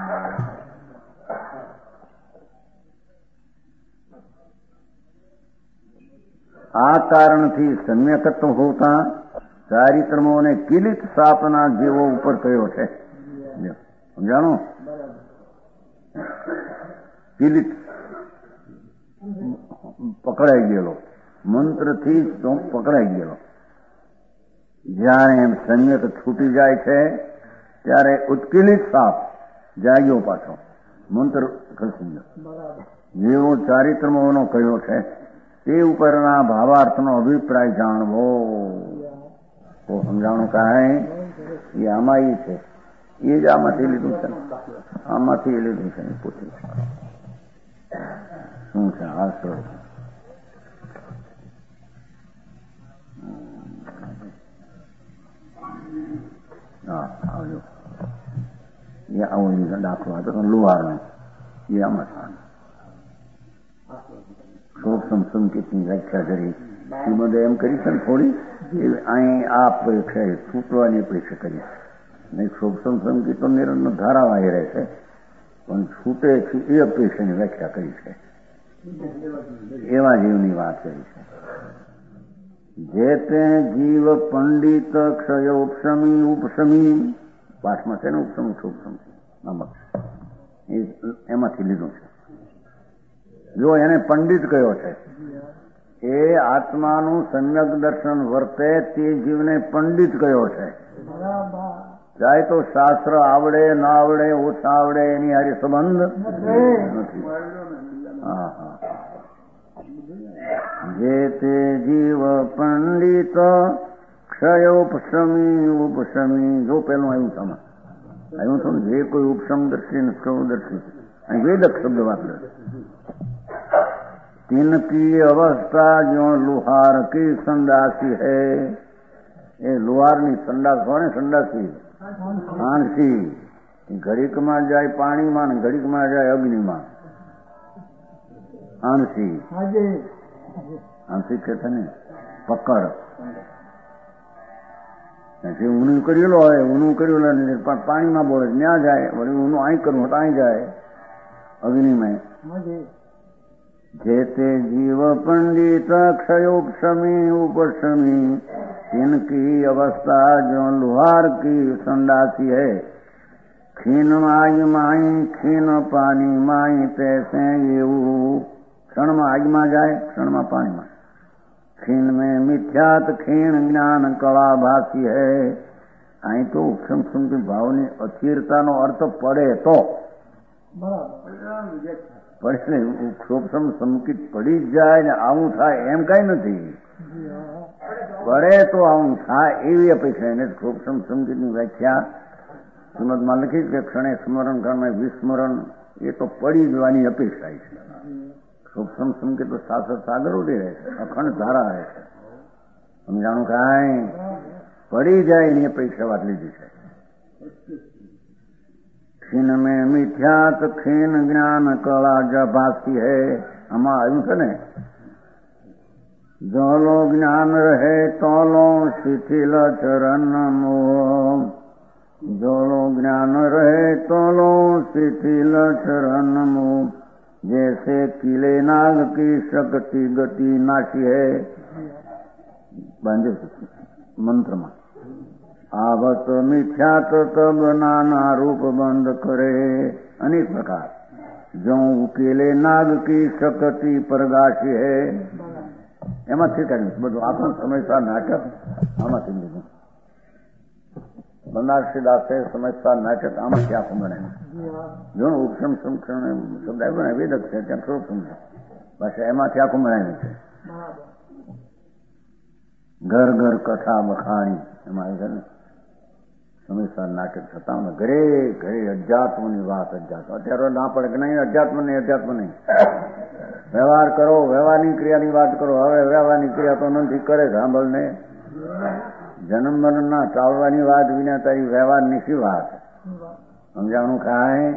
આ કારણથી સમ્યકત્વ હોતા ચારિત્રમોને કિલિત સાપના જેવો ઉપર કયો છે. સમજાણું? કિલિત પકડાઈ ગયેલો મંત્રથી પકડાઈ ગયેલો. જયારે એમ સમ્યક છૂટી જાય છે ત્યારે ઉત્કિલિત સાપ જાગ્યો પાછો મંત્ર ખસી ગયો જેવો ચારિત્રમોનો કયો છે તે ઉપરના ભાવાર્થનો અભિપ્રાય જાણવો. તો સમજાણું કાંઈ એ આમાં એ છે એ જ આમાંથી લીધું છે આમાંથી લીધું છે પોતે શું છે આ સ્વરૂપ હા આવજો એ આવો દાખલો હતો લુહારનો એ આમાં થાય સૂક્ષ્મ સંકેતની વ્યાખ્યા કરી એ બધે એમ કરી છે ને થોડી અહીં આ પરીક્ષા છૂટવાની પરીક્ષા કરી નહીં. સૂક્ષ્મ સંકેતો નિરંતર ધારાવાહી રહે છે પણ છૂટે છે એ અપેક્ષાની વ્યાખ્યા કરી છે. એવા જીવની વાત કરી છે. જે તે જીવ પંડિત ક્ષયોપશમી ઉપશમી પાઠમાં છે ને ઉપશમ ઉપશમ નમક એમાંથી લીધું છે. જો એને પંડિત કયો છે એ આત્માનું સમ્યક દર્શન વર્તે તે જીવને પંડિત કયો છે. ચાહે તો શાસ્ત્ર આવડે ના આવડે ઓછા આવડે એની હારે સંબંધ નથી. હા હા જે તે જીવ પંડિત ક્ષયોપશમી ઉપશમી જો પેલું આવ્યું છે આમાં આવ્યું છું ને જે કોઈ ઉપશમ દર્શી ને ક્ષયદર્શી અહીં વેદક શબ્દ વાપરે तिनकी अवस्था जो लुहार की संदासी है એ લુહારની સંડાસ હોય ને સંડાસી હાંસી ઘડીકમાં જાય પાણીમાં ને ઘડીકમાં જાય અગ્નિમાં. હાંસી હાંસી કે છે ને પકડ જે ઊનું કરેલો હોય ઊનું કરેલું પણ પાણીમાં બોલે ત્યાં જાય વળી ઊનું અહીં કરવું તો અહીં જાય અગ્નિમય. જે તે જીવ પંડિત ક્ષયોક્ષમી ઉપશમી तिनकी अवस्था जो लुहार की संडासी है. खीन आग माई खीन पानी माई तैसे એવું ક્ષણમાં આગમાં જાય ક્ષણમાં પાણીમાં. ખીન में मिथ्यात खीण ज्ञान कला भासी है. અહીં તો ઉપસમ સમજી ભાવની અસ્થિરતાનો અર્થ પડે તો પડે ઉપસમ સંકિત પડી જ જાય ને આવું થાય એમ કઈ નથી. પડે તો આવું થાય એવી અપેક્ષા એને ઉપસમ સંકિતની વ્યાખ્યા શ્રીમદમાં લખી કે ક્ષણે સ્મરણ કર્મે વિસ્મરણ એ તો પડી જવાની અપેક્ષા છે. ઉપસમ સંકિત તો શાસક સાગર ઉડી રહે છે, અખંડ ધારા રહે છે. સમજાણું કાંઈ પડી જાય એની અપેક્ષા વાત લીધી છે. ખીન મેં મિથ્યાત ખીન જ્ઞાન કળા જભાસી હૈ. આમાં આવ્યું છે ને જોલો જ્ઞાન રહે તોલો શિથિલ ચરણ મોહ. જોલો જ્ઞાન રહે તોલો શિથિલ ચરણ મોહ. जैसे किले नाग की शक्ति गति नाशी है. बांधे मंत्र में आवत मिथ्यात तब नाना रूप बंद करे. अनेक प्रकार जो उकेले नाग की शक्ति प्रगाशी है. એમાંથી કાઢ્યું બધું આખું સમયસર નાટક આમાંથી લીધું. બનારસી દાસે સમયસર નાટક આમાંથી આખું બનાવ્યું. જો ઉપસમ સંક્ષણ શબ્દ આવ્યો ને વેદક છે ત્યાં થોડુંક સમજો બસ એમાંથી આખું બનાવ્યું છે. ઘર ઘર કથા બખાણી એમાં આવી છે ને સમયસર નાટક થતા ને ઘરે ઘરે અધ્યાત્મની વાત. અધ્યાત્મ અત્યારે ના પડે કે નહીં અધ્યાત્મ નહીં અધ્યાત્મ નહીં. વ્યવહાર કરો વ્યવહારની ક્રિયાની વાત કરો. હવે વ્યવહારની ક્રિયા તો નથી કરે સાંભળ ને. જન્મ મરણ ના ચાલવાની વાત વિના તારી વ્યવહારની શી વાત. સમજાણું કાંઈ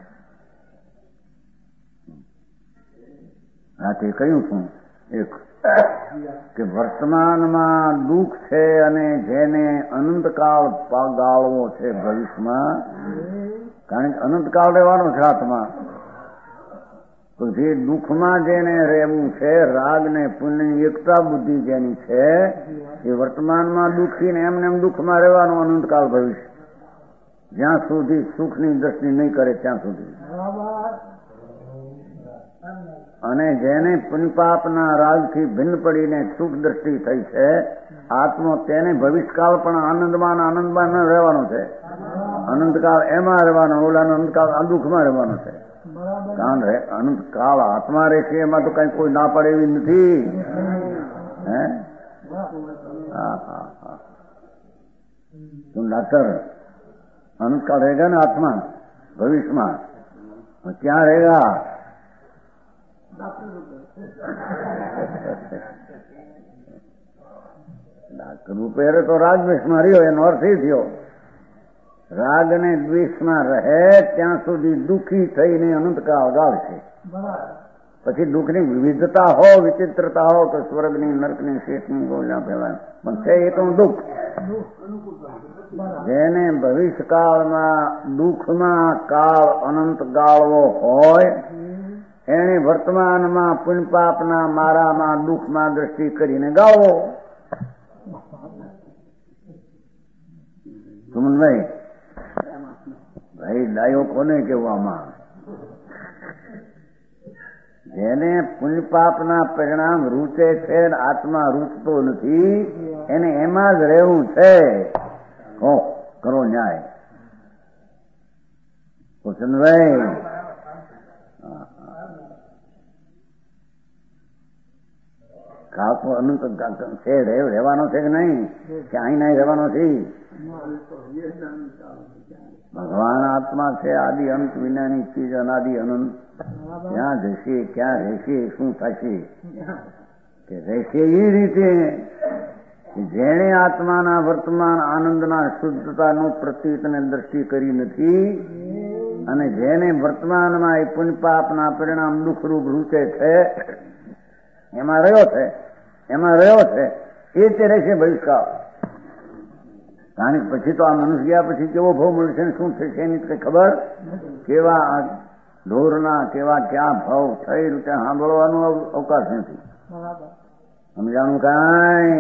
હા તે કહ્યું છું એક કે વર્તમાનમાં દુઃખ છે અને જેને અનંતકાળ ગાળવો છે ભવિષ્યમાં. કારણ કે અનંતકાળ રહેવાનો છે હાથમાં. તો જે દુઃખમાં જેને રહેવું છે રાગ ને પુણ્યની એકતા બુદ્ધિ જેની છે એ વર્તમાનમાં દુઃખી ને એમને એમ દુઃખમાં રહેવાનું અનંતકાળ ભવિષ્ય જ્યાં સુધી સુખની દ્રષ્ટિ નહીં કરે ત્યાં સુધી. અને જેને પુણ્યપાપના રાગથી ભિન્ન પડીને સુખ દ્રષ્ટિ થઈ છે આત્મો તેને ભવિષ્યકાળ પણ આનંદમાં આનંદમાં ન રહેવાનો છે. અનંતકાળ એમાં રહેવાનો ઓલાનો અનંતકાળ આ દુઃખમાં રહેવાનો છે. કારણ અનંતકાળ આત્મા રહેશે એમાં તો કઈ કોઈ ના પડે એવી નથી. હે હા હા હા તું ડાક્ટર અનંતકાળ રહેગા ને આત્મા ભવિષ્યમાં ક્યાં રહેગા. ડાક્ટર રૂપે તો રાગદ્વેષમાં રહ્યો એનો અર્થ એ થયો રાગ ને દ્વેષમાં રહે ત્યાં સુધી દુઃખી થઈને અનંતકાળ ગાળશે. પછી દુઃખની વિવિધતા હો વિચિત્રતા હો તો સ્વર્ગની નર્કની શેષની ગોળ્યા પેલા પણ છે એ તો દુઃખ. જેને ભવિષ્યકાળમાં દુઃખમાં કાળ અનંત ગાળવો હોય એને વર્તમાનમાં પુણ્યપાપના મારામાં દુઃખમાં દ્રષ્ટિ કરીને ગાળવો. સુમનભાઈ ભાઈ ડાયો કોને કહેવામાં જેને પુણ્યપાપના પરિણામ રૂચે છે આત્મા રૂચતો નથી એને એમાં જ રહેવું છે. હો કરો ન્યાય કુશનભાઈ. કાકો અનંત છે રહેવાનો છે કે નહીં કે અહીં નહીં રહેવાનો છે. ભગવાન આત્મા છે આદિ અંત વિનાની ચીજ અનાદિ અનંત. ક્યાં જશે ક્યાં રહેશે શું થશે કે રહેશે એ રીતે જેણે આત્માના વર્તમાન આનંદના શુદ્ધતાનો પ્રતીત અને દ્રષ્ટિ કરી નથી અને જેને વર્તમાનમાં એ પુણ્યપાપના પરિણામ દુઃખરૂપ રૂચે છે, એમાં રહ્યો છે એમાં રહ્યો છે એ તે રહેશે ભવિષ્યકાળ. કારણ કે પછી તો આ મનુષ્ય ગયા પછી કેવો ભાવ મળશે ને શું થશે એની કઈ ખબર, કેવા ઢોરના કેવા ક્યાં ભાવ થઈ રીતે સાંભળવાનો અવકાશ નથી. સમજાણું કાંઈ?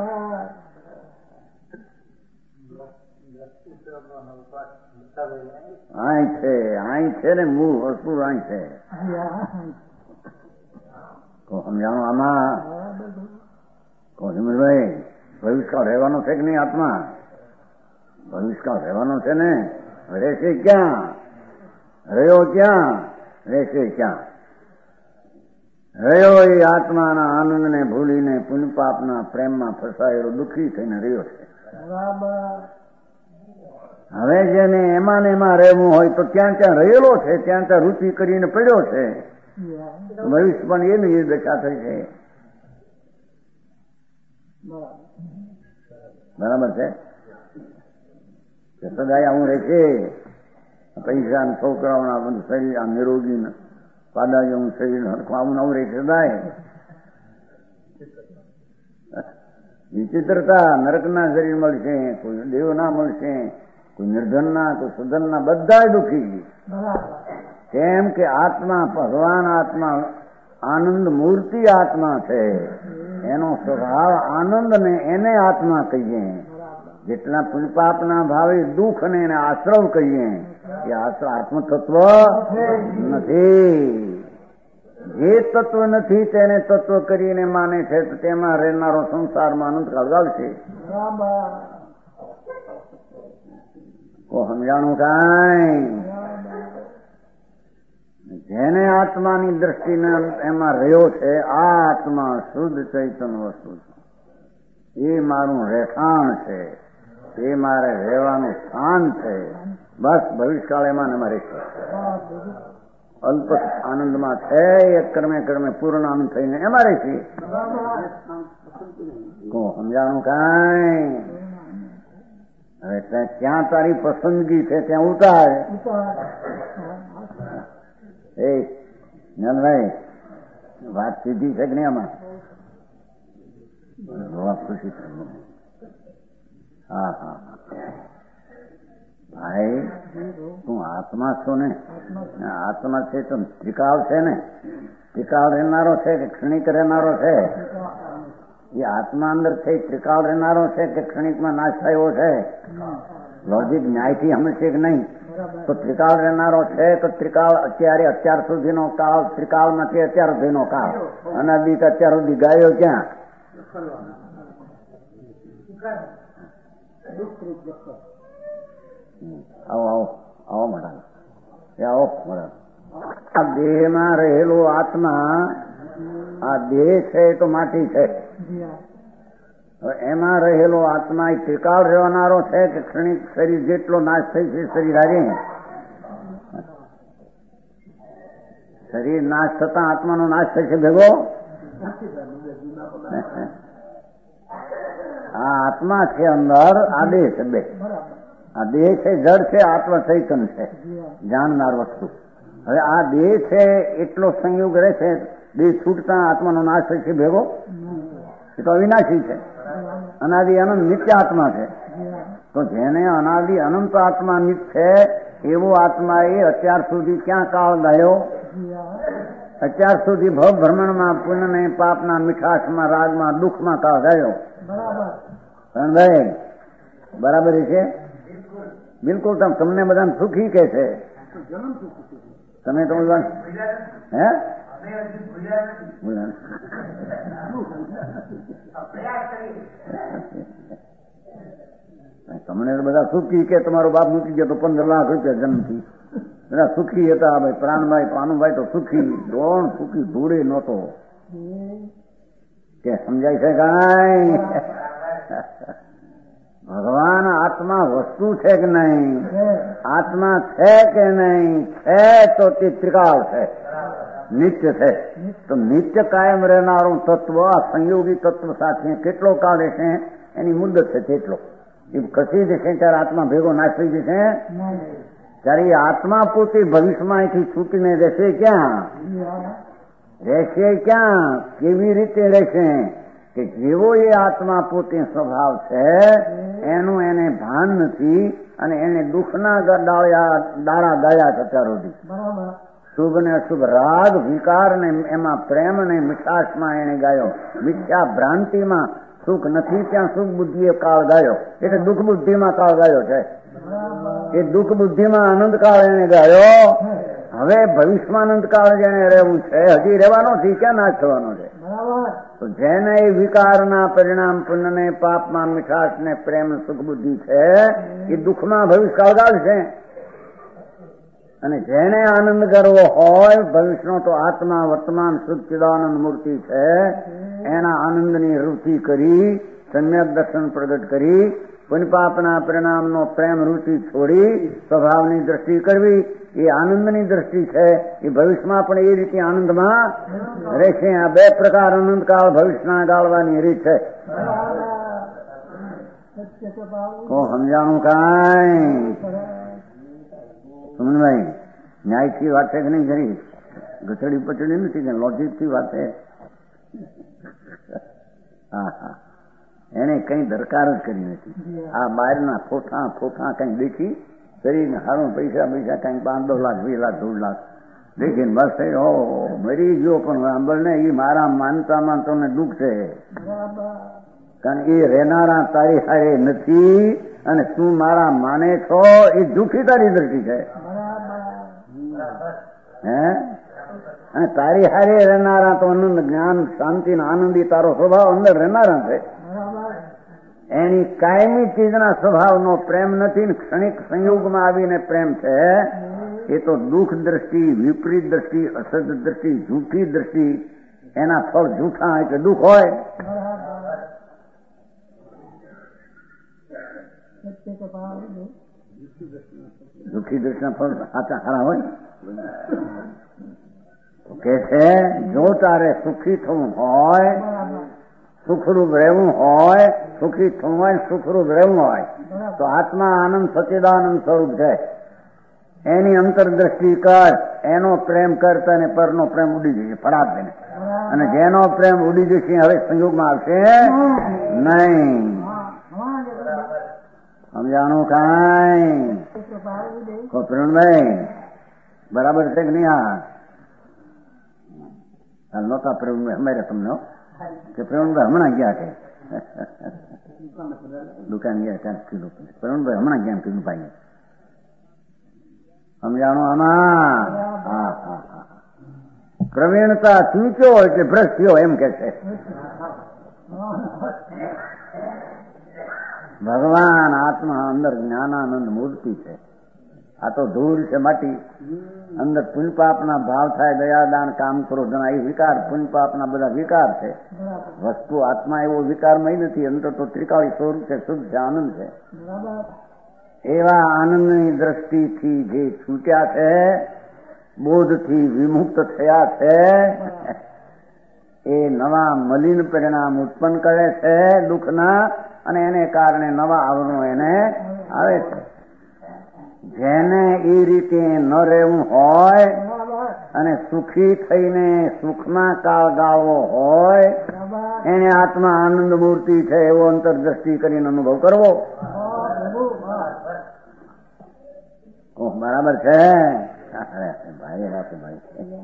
આય છે આય છે ને મૂળ વસ્તુ આય છે. તો સમજાણું આમાં? કહો હિમલભાઈ, ભવિષ્યકાળ રહેવાનો છે કે નહીં? આત્મા ભવિષ્યકાળ રહેવાનો છે ને. રહેશે ક્યાં? રહ્યો ક્યાં? રહેશે ક્યાં? રહ્યો એ આત્માના આનંદને ભૂલીને પુણ્યપાપના પ્રેમમાં ફસાયેલો દુઃખી થઈને રહ્યો છે. હવે જેને એમાં ને એમાં રહેવું હોય તો ત્યાં ત્યાં રહેલો છે, ત્યાં ત્યાં રુચિ કરીને પડ્યો છે. ભવિષ્ય પણ એની એ દશા થઈ છે. બરાબર છે કે સદાય આવું રહેશે? પૈસા ને છોકરાઓના બધું શરીર આ નિરોગી પાદા જેવું શરીર આવું આવું રહેશે સદાય? વિચિત્રતા. નરકના શરીર મળશે, કોઈ દેવના મળશે, કોઈ નિર્ધનના, કોઈ સદનના, બધા દુઃખી. કેમ કે આત્મા ભગવાન આત્મા આનંદ મૂર્તિ આત્મા છે. એનો સ્વભાવ આનંદ ને એને આત્મા કહીએ. જેટલા પુણ્યપાપના ભાવે દુઃખ ને એને આશ્રવ કહીએ એ આત્મતત્વ નથી. જે તત્વ નથી તેને તત્વ કરીને માને છે તો તેમાં રહેનારો સંસારમાં અનંત કાળ ગાળશે. કો સમજાણું કાંઈ? જેને આત્માની દ્રષ્ટિને એમાં રહ્યો છે, આ આત્મા શુદ્ધ ચૈતન્ય વસ્તુ છે. એ મારું રહેઠાણ છે, એ મારે રહેવાનું સ્થાન છે. બસ ભવિષ્યકાળ એમાં ને એમાં રહેશે. અલ્પ આનંદમાં છે એ કર્મે કર્મે પૂર્ણ આનંદ થઈને એમાં રહેશે. કો સમજાણું કાંઈ? હવે ક્યાં તારી પસંદગી છે ત્યાં ઉતાર. એ જ્ઞાનભાઈ, વાત સીધી છે કે નહીં આમાં? ખુશી થઈ. હા હા ભાઈ, તું આત્મા છો ને? આત્મા છે તો ત્રિકાળ છે ને? ત્રિકાળ રહેનારો છે કે ક્ષણિક રહેનારો છે? એ આત્મા અંદર થઈ ત્રિકાળ રહેનારો છે કે ક્ષણિકમાં નાશ થયો છે? લોજિક ન્યાયથી સમજશે કે નહીં? તો ત્રિકાળ રહેનારો છે તો ત્રિકાળ અત્યારે અત્યાર સુધીનો કાળ ત્રિકાળ નથી. અત્યાર સુધીનો કાળ અનાદિ અત્યાર સુધી ગાયો ક્યાં? આવો આવો આવો મળા આવો મળા. આ દેહમાં રહેલો આત્મા, આ દેહ છે તો માટી છે. એમાં રહેલો આત્મા એ ત્રિકાળ રહેનારો છે કે ક્ષણિક શરીર જેટલો નાશ થઈ છે શરીર હારે? શરીર નાશ થતા આત્માનો નાશ થશે ભેગો? આ આત્મા છે અંદર, આ દેહ છે બે. આ દેહ છે જડ છે, આત્મા ચૈતન્ય છે જાણનાર વસ્તુ. હવે આ દેહ છે એટલો સંયોગ રહેશે, દેહ છૂટતા આત્માનો નાશ થશે ભેગો? એ તો અવિનાશી છે, અનાદિ અનંત નિત્ય આત્મા છે. તો જેને અનાદિ અનંત આત્મા નિત્ય છે એવો આત્મા એ અત્યાર સુધી ક્યાં કાળ ગયો? અત્યાર સુધી ભવ ભ્રમણમાં, પુણ્ય ને પાપના મીઠાશમાં, રાગમાં, દુઃખમાં કાળ ગયો. ભાઈ બરાબર છે? બિલકુલ. તમને બધાને સુખી કે છે? તમે તો હે તમને તો બધા સુખી કે તમારો બાપ મૂકી ગયો તો પંદર લાખ રૂપિયા જન્મથી. બધા સુખી હતા. ભાઈ પ્રાણભાઈ પાનુભાઈ તો સુખી, દોણ સુખી ધૂળે નહોતો કે સમજાય છે કાંઈ? ભગવાન આત્મા વસ્તુ છે કે નહીં? આત્મા છે કે નહીં? છે તો તે ત્રિકાળ છે, નિત્ય છે. તો નિત્ય કાયમ રહેનારું તત્વ આ સંયોગી તત્વ સાથે કેટલો કાળ રહેશે? એની મુદ્દત છે તેટલો. એ ખસી જશે ત્યારે આત્મા ભેગો નાશ થઈ જશે ત્યારે એ આત્મા પોતે ભવિષ્યમાં અહીંથી છૂટીને રહેશે ક્યાં? રહેશે ક્યાં? કેવી રીતે રહેશે? કે જેવો એ આત્મા પોતે સ્વભાવ છે એનું એને ભાન નથી અને એને દુઃખના ડાળ્યા ડાળા ગાયા અત્યાર સુધી. શુભ ને અશુભ રાગ વિકાર ને એમાં પ્રેમ ને મીઠાશમાં એને ગાયો. મિથ્યા ભ્રાંતિમાં સુખ નથી ત્યાં સુખ બુદ્ધિએ કાળ ગાયો. એટલે દુઃખ બુદ્ધિમાં કાળ ગાયો છે. એ દુઃખ બુદ્ધિમાં આનંદ કાળ એને ગાયો. હવે ભવિષ્યમાં આનંદ કાળ જેને રહેવું છે હજી રહેવાનો છે ક્યાં નાશ થવાનો છે? તો જેને એ વિકારના પરિણામ પુણ્ય ને પાપમાં મીઠાશ ને પ્રેમ સુખ બુદ્ધિ છે એ દુઃખમાં ભવિષ્યકાળ ગાળશે. અને જેને આનંદ કરવો હોય ભવિષ્યનો તો આત્મા વર્તમાન શુદ્ધ ચિદાનંદ મૂર્તિ છે એના આનંદની રુચિ કરી સમ્યક દર્શન પ્રગટ કરી પુણ્યપાપના પરિણામનો પ્રેમ રુચિ છોડી સ્વભાવની દ્રષ્ટિ કરવી એ આનંદની દ્રષ્ટિ છે. એ ભવિષ્યમાં પણ એ રીતે આનંદમાં રહેશે. આ બે પ્રકાર આનંદકાળ ભવિષ્યના ગાળવાની રીત છે. સમજાણું કાંઈ? સુમનભાઈ ન્યાયથી વાત છે કે નહીં? જરી ગચડી પચડી નથી કે લોજિકથી વાત છે? હા હા એને કઈ દરકાર જ કરી નથી. આ બહારના ફોટા ફોટા કઈ દેખી શરીરને સારું પૈસા પૈસા કઈ પાંચ દસ લાખ વીસ લાખ દોઢ લાખ દેખીને બસ હો મરી ગયો. પણ સાંભળ ને એ મારા માનતામાં તમને દુઃખ છે કારણ એ રહેનારા તારી હારે નથી અને તું મારા માને છો એ દુઃખી તારી દ્રષ્ટિ છે. હે અને તારી હારે રહેનારા તો આનંદ જ્ઞાન શાંતિ આનંદી તારો સ્વભાવ અંદર રહેનારા છે. એની કાયમી ચીજના સ્વભાવનો પ્રેમ નથી ને ક્ષણિક સંયોગમાં આવીને પ્રેમ છે. એ તો દુઃખ દ્રષ્ટિ વિપરીત દ્રષ્ટિ અસદ દ્રષ્ટિ જૂઠી દ્રષ્ટિ એના ફળ જૂઠા એટલે દુઃખ હોય. દુઃખી દ્રષ્ટિના ફળ સાચા સારા હોય કે છે જો તારે સુખી થવું હોય સુખરૂપ રહેવું હોય સુખી થવું હોય સુખરૂપ રહેવું હોય તો આત્મા આનંદ સચિદાનંદ સ્વરૂપ છે. એની અંતરદ્રષ્ટિ કર એનો પ્રેમ કરતા ને પરનો પ્રેમ ઉડી જશે ફળાદ દે અને જેનો પ્રેમ ઉડી જશે હવે સંયોગમાં આવશે નહીં. સમજાણું કાંઈ? પ્રવીણભાઈ બરાબર છે કે નહીં? હા નહોતા પ્રવીણભાઈ અમારે તમને કે પ્રવીણભાઈ હમણાં ગયા છે દુકાન ગયા ત્યાં કીધું પ્રવીણભાઈ હમણાં ગયા કીધું ભાઈ સમજાણું આમાં? હા હા હા પ્રવીણતા ચૂંચ્યો એટલે ભ્રષ્ટ થયો એમ કે છે. ભગવાન આત્મા અંદર જ્ઞાનાનંદ મૂર્તિ છે. આ તો ધૂળ છે માટી. અંદર પુણ્યપાપના ભાવ થાય દયાદાન કામ ક્રોધના એ વિકાર પુણ્યપાપના બધા વિકાર છે. વસ્તુ આત્મા એવો વિકારમય નથી. અંદર તો ત્રિકાળી સ્વરૂપ છે શુદ્ધ છે આનંદ છે. એવા આનંદની દ્રષ્ટિથી જે છૂટ્યા છે બોધથી વિમુક્ત થયા છે એ નવા મલિન પરિણામ ઉત્પન્ન કરે છે દુઃખના અને એને કારણે નવા આવરણો એને આવે છે. જેને એ રીતે ન રહેવું હોય અને સુખી થઈને સુખમાં કાળ ગાળવો હોય એને આત્મા આનંદ મૂર્તિ છે એવો અંતરદ્રષ્ટિ કરીને અનુભવ કરવો. બરાબર છે ભાઈ? ભાઈ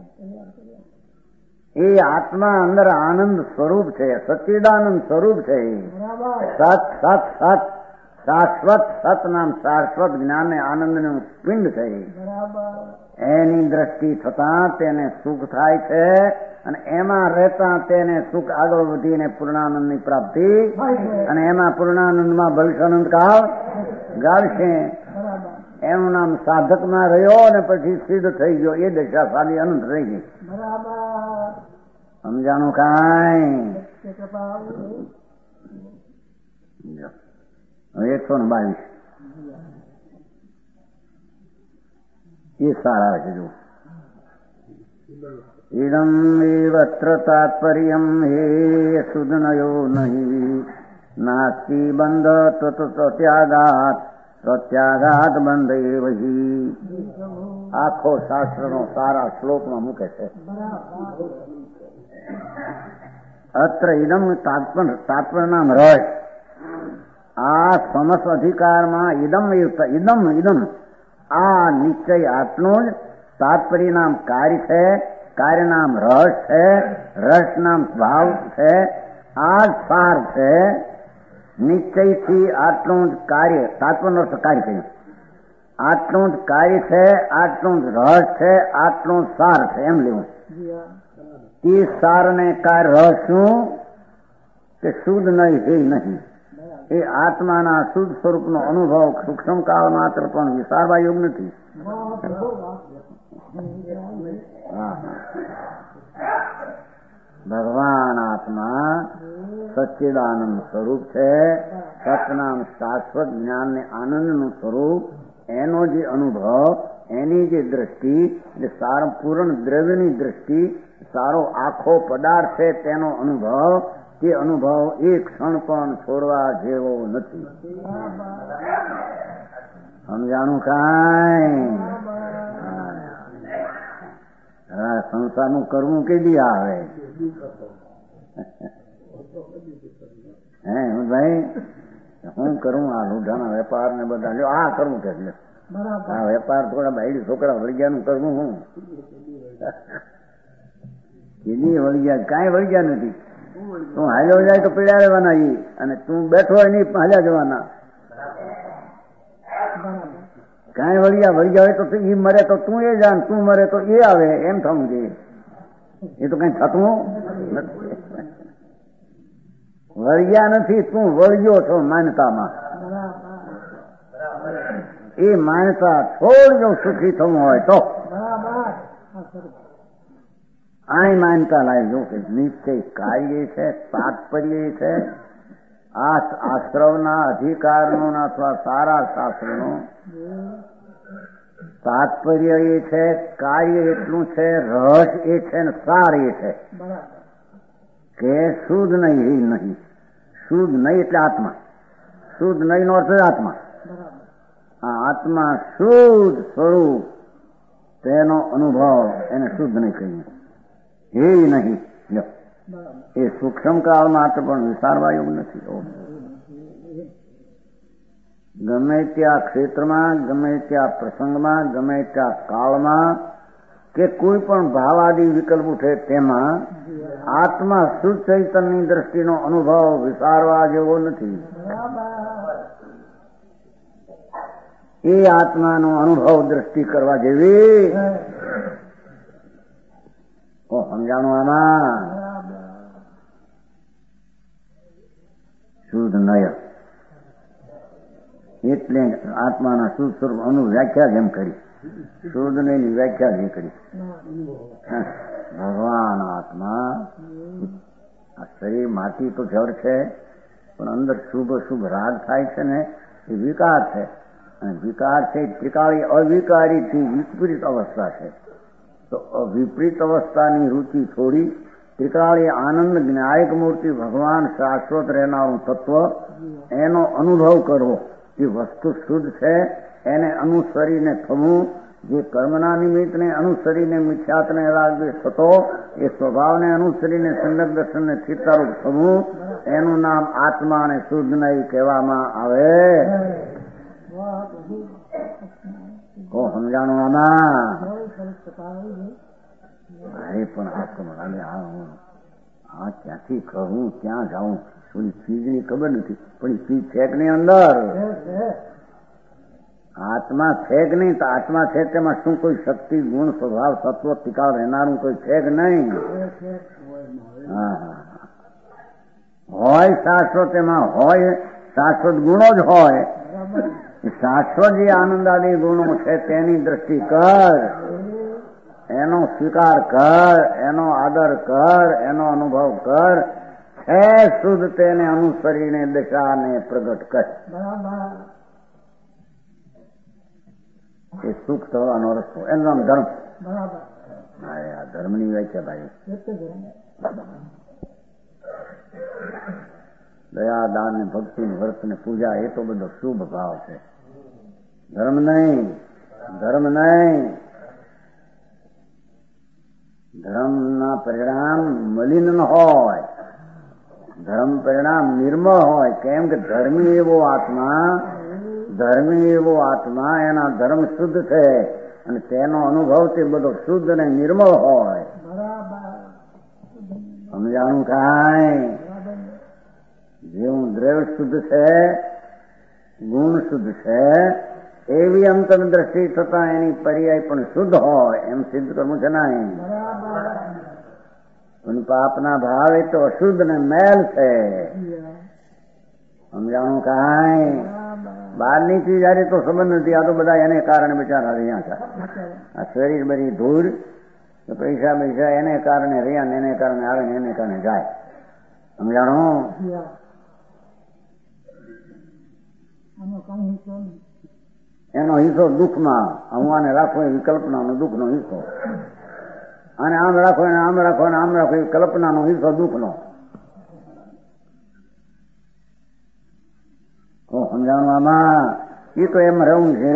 એ આત્મા અંદર આનંદ સ્વરૂપ છે સચ્ચિદાનંદ સ્વરૂપ છે. સત સત સત શાશ્વત સત નામ શાશ્વત જ્ઞાન આનંદનું પિંડ છે. એની દ્રષ્ટિ થતા તેને સુખ થાય છે અને એમાં રહેતા તેને સુખ આગળ વધીને પૂર્ણાનંદની પ્રાપ્તિ અને એમાં પૂર્ણાનંદમાં ભવિષ્યાનંદ કાળ ગાળશે. એનું નામ સાધકમાં રહ્યો અને પછી સિદ્ધ થઈ ગયો એ દશા સારી અનંત થઈ ગઈ. સમજાણું કાંઈ? એકસો ને બાવીસ એ સારા છે. જો ઇદમ એવત્ર તાત્પર્યમ હે સુદનયો નહીં નાસ્તિ બંધ ત્યાગાત પ્રત્યાઘાત બંધ એ વહી. આખો શાસ્ત્રનો સારા શ્લોકમાં મૂકે છે. અત્ર ઇદમ તાત્પર્ય નામ રસ. આ સમસ્ત અધિકારમાં ઇદમ ઇદમ ઇદમ આ નિશ્ચય આટલું જ તાત્પર્ય નામ કાર્ય છે, કાર્ય નામ રસ છે, રસ નામ ભાવ છે. આ જ સાર છે. નિશ્ચયથી આટલું જ કાર્ય, તાત્પર્યનો અર્થ કાર્ય કહ્યું. આટલું જ કાર્ય છે, આટલું જ રસ છે, આટલું જ સાર છે એમ લેવું. એ સાર ને કાર્ય રસ શું કે શુદ્ધ નહીં હે નહીં. એ આત્માના શુદ્ધ સ્વરૂપનો અનુભવ સૂક્ષ્મ કાળ માત્ર પણ વિચારવા યોગ નથી. ભગવાન આત્મા સચ્ચિદાનંદ સ્વરૂપ છે. સતનામ શાશ્વત જ્ઞાન ને આનંદનું સ્વરૂપ. એનો જે અનુભવ, એની જે દ્રષ્ટિ, એટલે સારા પૂર્ણ દ્રવ્યની દ્રષ્ટિ, સારો આખો પદાર્થ છે તેનો અનુભવ, તે અનુભવ એક ક્ષણ પણ છોડવા જેવો નથી. સમજાણું કાંઈ? સંસારનું કરવું કેદી આવે? હે ભાઈ, હું કરું આ લૂંઢાના વેપાર ને બધા લ્યો આ કરવું કે આ વેપાર થોડા બાયડી છોકરા વળગ્યાનું કરવું. હું કેદી વળગ્યા? કાંઈ વળગ્યા નથી. તું હાલ્યો જાય તો પીડા રહેવાના ઈ, અને તું બેઠો હોય નહીં હાલ્યા જવાના. કાંઈ વળગ્યા વળગ્યા હોય તો ઈ મરે તો તું એ જા, તું મરે તો એ આવે, એમ થવું જોઈએ. એ તો કઈ થતું નથી. વળગ્યા નથી, તું વળગ્યો છો માન્યતામાં. એ માન્યતા થોડી જો સુખી થવું હોય તો આ માન્યતા લાવી કે નિશ્ચય કાર્ય છે, તાત્પર્ય છે. આ આશ્રવના અધિકારનું અથવા સારા શાસ્ત્રનું તાત્પર્ય એ છે, કાર્ય એટલું છે, રસ એ છે ને સાર એ છે કે શુદ્ધ નહીં એ નહીં. શુદ્ધ નહીં એટલે આત્મા. શુદ્ધ નહીં નો અર્થ આત્મા. આ આત્મા શુદ્ધ સ્વરૂપ, તેનો અનુભવ એને શુદ્ધ નહીં કહીએ. હે નહીં, એ સૂક્ષ્મ કાળ માત્ર પણ વિચારવા યોગ નથી. ગમે ત્યાં ક્ષેત્રમાં, ગમે ત્યાં પ્રસંગમાં, ગમે ત્યાં કાળમાં કે કોઈ પણ ભાવાદી વિકલ્પ ઉઠે તેમાં આત્મા શુદ્ધ ચૈતન્યની દ્રષ્ટિનો અનુભવ વિચારવા જેવો નથી. એ આત્માનો અનુભવ દ્રષ્ટિ કરવા જેવી. સમજાણું? આમાં શુદ્ધ નય એટલે આત્માના શુદ્ધ સ્વરૂપ અનુ વ્યાખ્યા જેમ કરી, શુદ્ધ નયની વ્યાખ્યા જે કરી. ભગવાન આત્મા આ શરીર માટી તો જળ છે, પણ અંદર શુભ શુભ રાગ થાય છે ને, એ વિકાર છે. અને વિકાર છે ત્રિકાળી અવિકારીથી વિપરીત અવસ્થા છે. તો વિપરીત અવસ્થાની રુચિ છોડી ત્રિકાળી આનંદ જ્ઞાયક મૂર્તિ ભગવાન શાશ્વત રહેનારું તત્વ, એનો અનુભવ કરવો. એ વસ્તુ શુદ્ધ છે, એને અનુસરીને થવું. જે કર્મના નિમિત્તને અનુસરીને મિથ્યાત્ને રાગ થતો, એ સ્વભાવને અનુસરીને સંગત દર્શનને ચિત્તારૂપ થવું, એનું નામ આત્મા અને શુદ્ધ નહીં કહેવામાં આવે. ઓ સમજાણું? આમાં અરે પણ આ આ ક્યાંથી કહું, ક્યાં જાઉં? થોડી ચીજની ખબર નથી, પણ ચીજ છે કે નહીં અંદર? આત્મા છે કે નહીં? તો આત્મા છે તેમાં શું કોઈ શક્તિ, ગુણ, સ્વભાવ, તત્વ ટીકાળ રહેનારું કોઈ છે કે નહીં? હા હોય શાશ્વત, એમાં હોય શાશ્વત ગુણો જ હોય. શાશ્વત જે આનંદાદી ગુણો છે તેની દ્રષ્ટિ કર, એનો સ્વીકાર કર, એનો આદર કર, એનો અનુભવ કર. છે શુદ્ધ તેને અનુસરીને દશાને પ્રગટ કર. એ સુખ થવાનો રસ્તો, એનું નામ ધર્મ. આ ધર્મની વ્યાખ્યા ભાઈ. દયા, દાન ને ભક્તિ ને વ્રત ને પૂજા એ તો બધો શુભ ભાવ છે. ધર્મ નહીં, ધર્મ નહીં. ધર્મના પરિણામ મલિન ન હોય, ધર્મ પરિણામ નિર્મળ હોય. કેમ કે ધર્મી એવો આત્મા, ધર્મી એવો આત્મા એના ધર્મ શુદ્ધ છે અને તેનો અનુભવ તે બધો શુદ્ધ અને નિર્મળ હોય. સમજાણું કાંઈ? જેવું દ્રવ્ય શુદ્ધ છે, ગુણ શુદ્ધ છે, એવી અંતર દ્રષ્ટિ થતા એની પર્યાય પણ શુદ્ધ હોય એમ સિદ્ધ કરવું છે નહીં. પણ પાપના ભાવ એ તો અશુદ્ધ ને મેલ છે. સમજાણું કાંઈ? બહારની ચીજ આજે તો સંબંધ નથી. આ તો બધા એને કારણે બિચારા રહ્યા છે. આ શરીર બધી ધૂળ, પૈસા પૈસા એને કારણે રહ્યા ને એને કારણે આવે ને એને કારણે જાય. સમજાણું? એનો હિસ્સો દુઃખમાં, હું આને રાખો એ કલ્પનાનો દુઃખનો હિસ્સો, અને આમ રાખો એને આમ રાખો અને આમ રાખો એ કલ્પનાનો હિસ્સો દુઃખનો. સમજાણું? આમાં એ તો એમ રહેવું છે.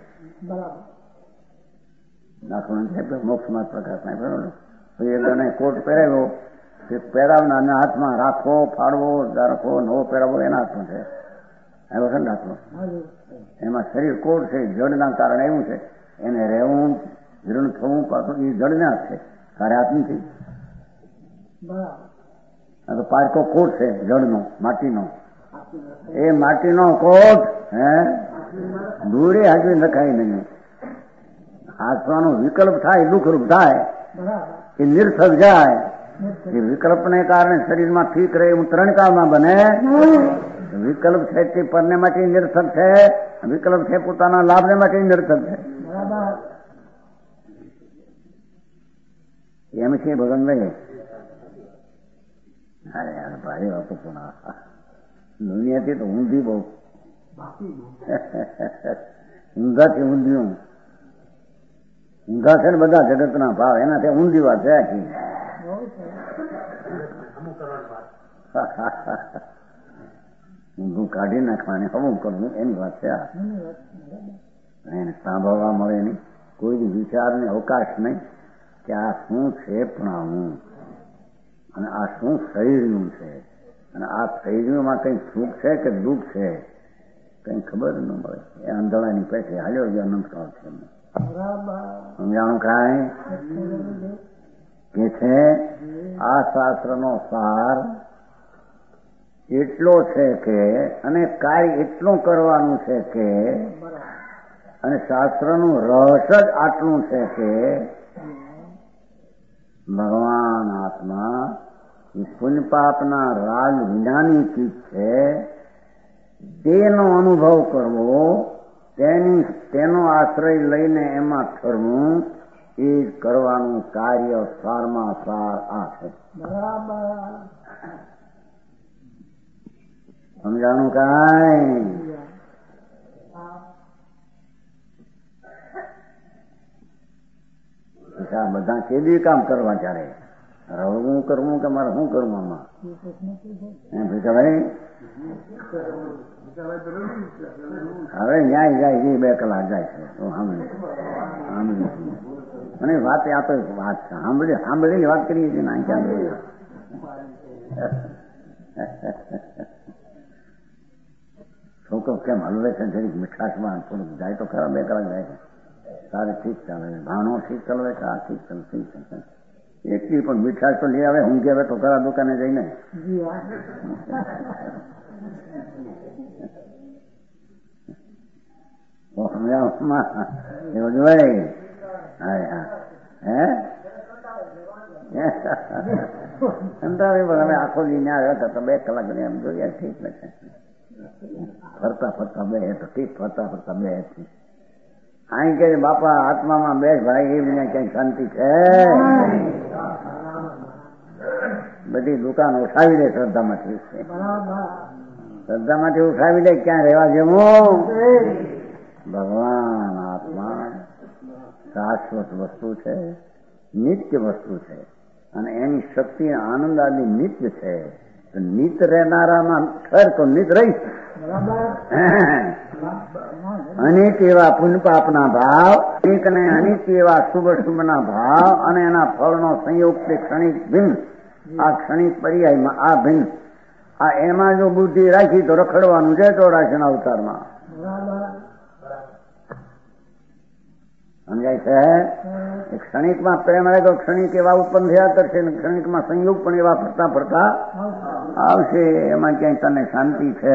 મોક્ષમાં પ્રકાશ નાખ્યો ને કોટ પહેરાવ્યો, પહેરાવના હાથમાં રાખવો, ફાળવો, રાખવો, નવો પહેરાવો એના હાથમાં છે. આવ્યો છે ને દાખલો? એમાં શરીર કોટ છે, જડના કારણે એવું છે. એને રહેવું, જીર્ણ થવું, પાછું એ જડના જ છે, તારે હાથ નથી. આ તો પારકો કોટ છે જળનો, માટીનો. એ માટીનો કોટ હે દૂરે હાજરી નખાય નહીં. હાથવાનો વિકલ્પ થાય, દુઃખરૂપ થાય, એ નિર્થક જાય. એ વિકલ્પને કારણે શરીરમાં ઠીક રહે એવું ત્રણ કાળમાં બને. વિકલ્પ છે તે પરને માટે નિર્થક છે, વિકલ્પ છે પોતાના લાભને માટે નિર્થક છે. એમ છે ભગવાનભાઈ. અરે યાર ભાઈ વાતો પણ દુનિયાથી તો ઊંધી બહુ, ઊંધાથી ઊંધિયું. ઊંધા છે ને બધા જગતના ભાવ, એનાથી ઊંધી વાત છે આખી. ઊંધું કાઢી નાખવાની હવું કરવું એની વાત છે. આ એને સાંભળવા મળે નહીં, કોઈ વિચારને અવકાશ નહીં કે આ શું છે પણ આ હું, અને આ શું થઈ રહ્યું છે, અને આ થઈ રહ્યુંમાં કઈ સુખ છે કે દુઃખ છે કઈ ખબર ન મળે. એ આંધળાની પેટે હાલ્યો ગયો અનંતકાળ છે. સમજાણું કાંઈ? કે છે આ શાસ્ત્રનો સાર એટલો છે કે, અને કાર્ય એટલું કરવાનું છે કે, અને શાસ્ત્રનું રહસ્ય જ આટલું છે કે ભગવાન આત્મા એ પુણ્ય પાપના રાજ વિનાની ચીજ છે. તેનો અનુભવ કરવો, તેની તેનો આશ્રય લઈને એમાં ઠરવું, એ કરવાનું કાર્ય સારમાં સાર આ છે. સમજાણું કાંઈ? બધા કેદી કામ કરવા ત્યારે રવવું કરવું કે મારે શું કરવું આમાં? એમ ભાઈ હવે ન્યાય જાય એ બે કલાક જાય છે. તો સાંભળી સાંભળી અને વાત આ તો વાત છે. સાંભળી સાંભળેલી વાત કરીએ છીએ ને ક્યાં છોકરો કેમ હલવે છે જરીક મીઠાશમાં થોડુંક જાય તો ખરા, બે કલાક જાય છે. તારે ઠીક ચાલે, ભાણો ઠીક ચલવે છે, આ ઠીક ચાલે, ઠીક ચાલે. એકલી પણ મીઠાશ તો લઈ આવે, ઊંઘી આવે તો ખરા દુકાને જઈને. એવું જોવાય. હા હા હે અંધારે પણ હવે આખો દી ના આવ્યા તો બે કલાક એમ જોઈએ ઠીક નથી. ફરતા ફરતા બે તો ઠીક, ફરતા ફરતા બે હતી. અહીં કે બાપા આત્મામાં બેસ ભાઈ, એ મને ક્યાંય શાંતિ છે? બધી દુકાન ઉઠાવી દે શ્રદ્ધામાંથી, શ્રદ્ધામાંથી ઉઠાવી દે. ક્યાં રહેવા જેવું? ભગવાન આત્મા શાશ્વત વસ્તુ છે, નિત્ય વસ્તુ છે, અને એની શક્તિ આનંદ આદિ નિત્ય છે. નિત રહેનારામાં ખર તો નિત રહીશ. અનિત એવા પુણ્યપાપના ભાવ, અનિત ને અનિત એવા શુભ શુભના ભાવ અને એના ફળનો સંયોગ તે ક્ષણિક ભિન્ન, આ ક્ષણિક પર્યાયમાં આ ભિન્ન, આ એમાં જો બુદ્ધિ રાખી તો રખડવાનું છે ચોરાશી અવતારમાં. સમજાય છે? ક્ષણિકમાં પ્રેમ રહે તો ક્ષણિક એવા ઉત્પન્ન થયા કરશે, ક્ષણિકમાં સંયોગ પણ એવા ફરતા ફરતા આવશે. એમાં ક્યાંય તને શાંતિ છે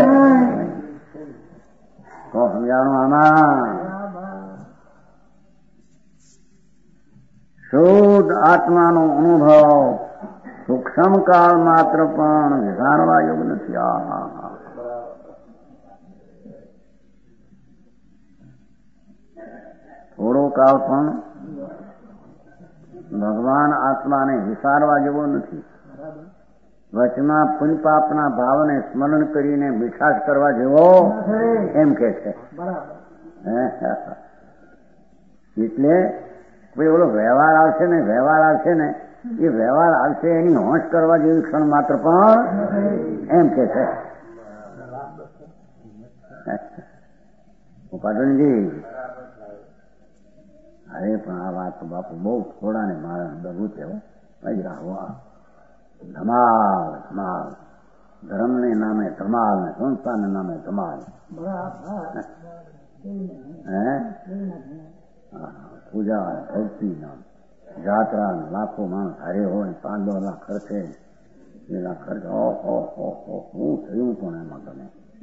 તો સમજાણું? આમાં શુદ્ધ આત્માનો અનુભવ સૂક્ષ્મ કાળ માત્ર પણ વિચારવા યોગ નથી. આ થોડો કાળ પણ ભગવાન આત્માને વિચારવા જેવો નથી. વચમાં પુણ્યપાપના ભાવને સ્મરણ કરીને મીઠાશ કરવા જેવો એમ કે છે. એટલે કોઈ ઓલો વ્યવહાર આવશે ને વ્યવહાર આવશે ને એ વ્યવહાર આવશે એની હોંશ કરવા જેવી ક્ષણ માત્ર પણ એમ કે છે. પાટણજી અરે પણ આ વાત બાપુ બહુ થોડા ને મારા બહુ છે. ધમાલ ધમાલ, ધર્મને નામે ધમાલ ને સંસ્થાને નામે ધમાલ. હે પૂજા ભક્તિ જાત્રા લાખો માણસ હારે હોય, પાંચ દો લાખ ખર્ચે, બે લાખ ખર્ચ. ઓહો હું થયું પણ એમાં તમે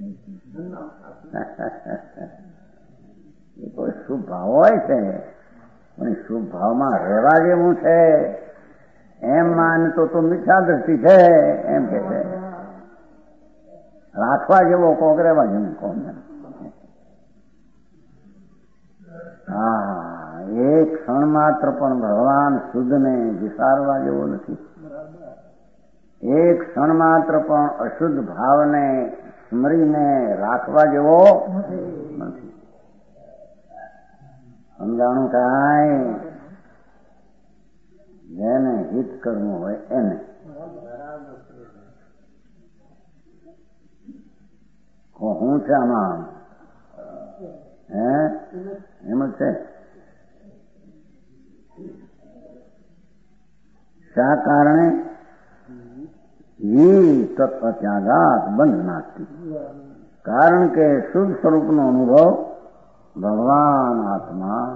એ કોઈ શુભ ભાવ હોય છે પણ શુભ ભાવમાં રહેવા જેવું છે એમ માનતો તો મિથ્યા દ્રષ્ટિ છે એમ કે છે. રાખવા જેવો કોક રહેવા જેવું કોક. હા, એક ક્ષણ માત્ર પણ ભગવાન શુદ્ધને વિસારવા જેવો નથી. એક ક્ષણ માત્ર પણ અશુદ્ધ ભાવને સ્મરીને રાખવા જેવો નથી. સમજાણું? કાંઈ જેને હિત કરવું હોય એને. હું છે આમાં? હે એમ જ છે. શા કારણે? ઈ તત્વત્યાગાત બંધ નાસ્તી. કારણ કે શુદ્ધ સ્વરૂપનો અનુભવ ભગવાન આત્મા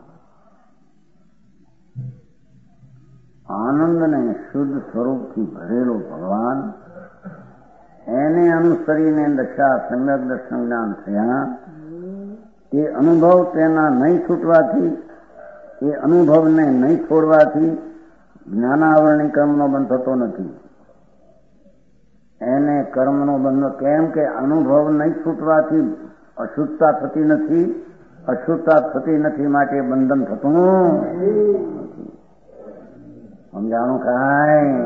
આનંદ ને શુદ્ધ સ્વરૂપથી ભરેલો ભગવાન, એને અનુસરીને દશા સમ્યક દર્શન જ્ઞાન થયા. તે અનુભવ તેના નહીં છૂટવાથી, એ અનુભવને નહીં છોડવાથી જ્ઞાનાવરણી કર્મનો બંધ થતો નથી. એને કર્મનો બંધ કેમ કે અનુભવ નહીં છૂટવાથી અશુદ્ધતા થતી નથી, અશુદ્ધતા થતી નથી માટે બંધન થતું નથી. સમજાણું? કાંઈ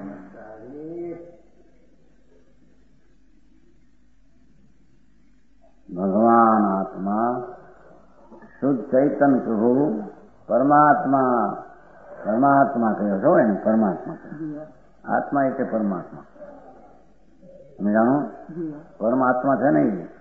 ભગવાન આત્મા શુદ્ધ ચૈતન પ્રભુ પરમાત્મા, પરમાત્મા કહ્યો છો એને પરમાત્મા કહ્યો. આત્મા એટલે પરમાત્મા. સમજાણું? પરમાત્મા છે ને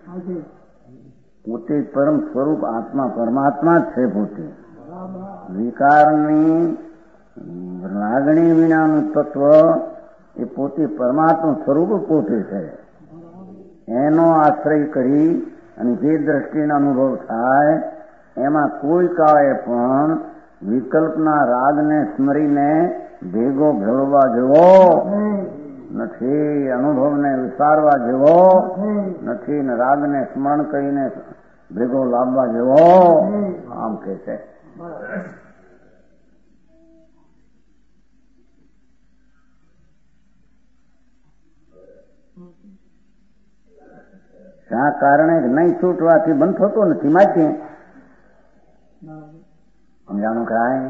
પોતે પરમ સ્વરૂપ આત્મા પરમાત્મા જ છે. પોતે વિકારની લાગણી વિનાનું તત્વ એ પોતે પરમાત્મા સ્વરૂપ પોતે છે. એનો આશ્રય કરી અને જે દ્રષ્ટિનો અનુભવ થાય એમાં કોઈ કાળે પણ વિકલ્પના રાગને સ્મરીને ભેગો ભેળવા જેવો નથી, અનુભવને વિચારવા જેવો નથી, ને રાગને સ્મરણ કરીને ભેગો લાવવા જેવો આમ કે છે. શા કારણે નહીં છૂટવાથી બંધ થતો નથી માહિતી. સમજાણું? કાંઈ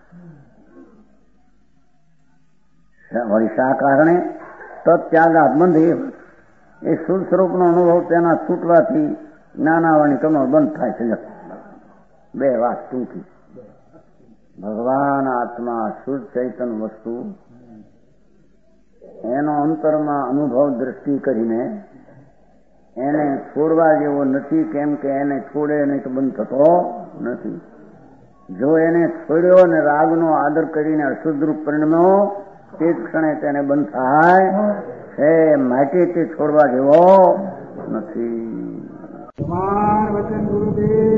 વળી શા કારણે તત્યાગાત બંધ, એ શુદ્ધ સ્વરૂપનો અનુભવ તેના છૂટવાથી જ્ઞાનાવરણી કર્મ બંધ થાય છે. બે વાત ટૂંકી. ભગવાન આત્મા શુદ્ધ ચૈતન વસ્તુ એનો અંતરમાં અનુભવ દ્રષ્ટિ કરીને એને છોડવા જેવો નથી, કેમ કે એને છોડે નહીં તો બંધ થતો નથી. જો એને છોડ્યો અને રાગનો આદર કરીને અશુદ્ધ રૂપ પરિણમ્યો તે જ ક્ષણે તેને બંધ થાય છે, માટે તે છોડવા જેવો નથી. વચન ગુરુદેવ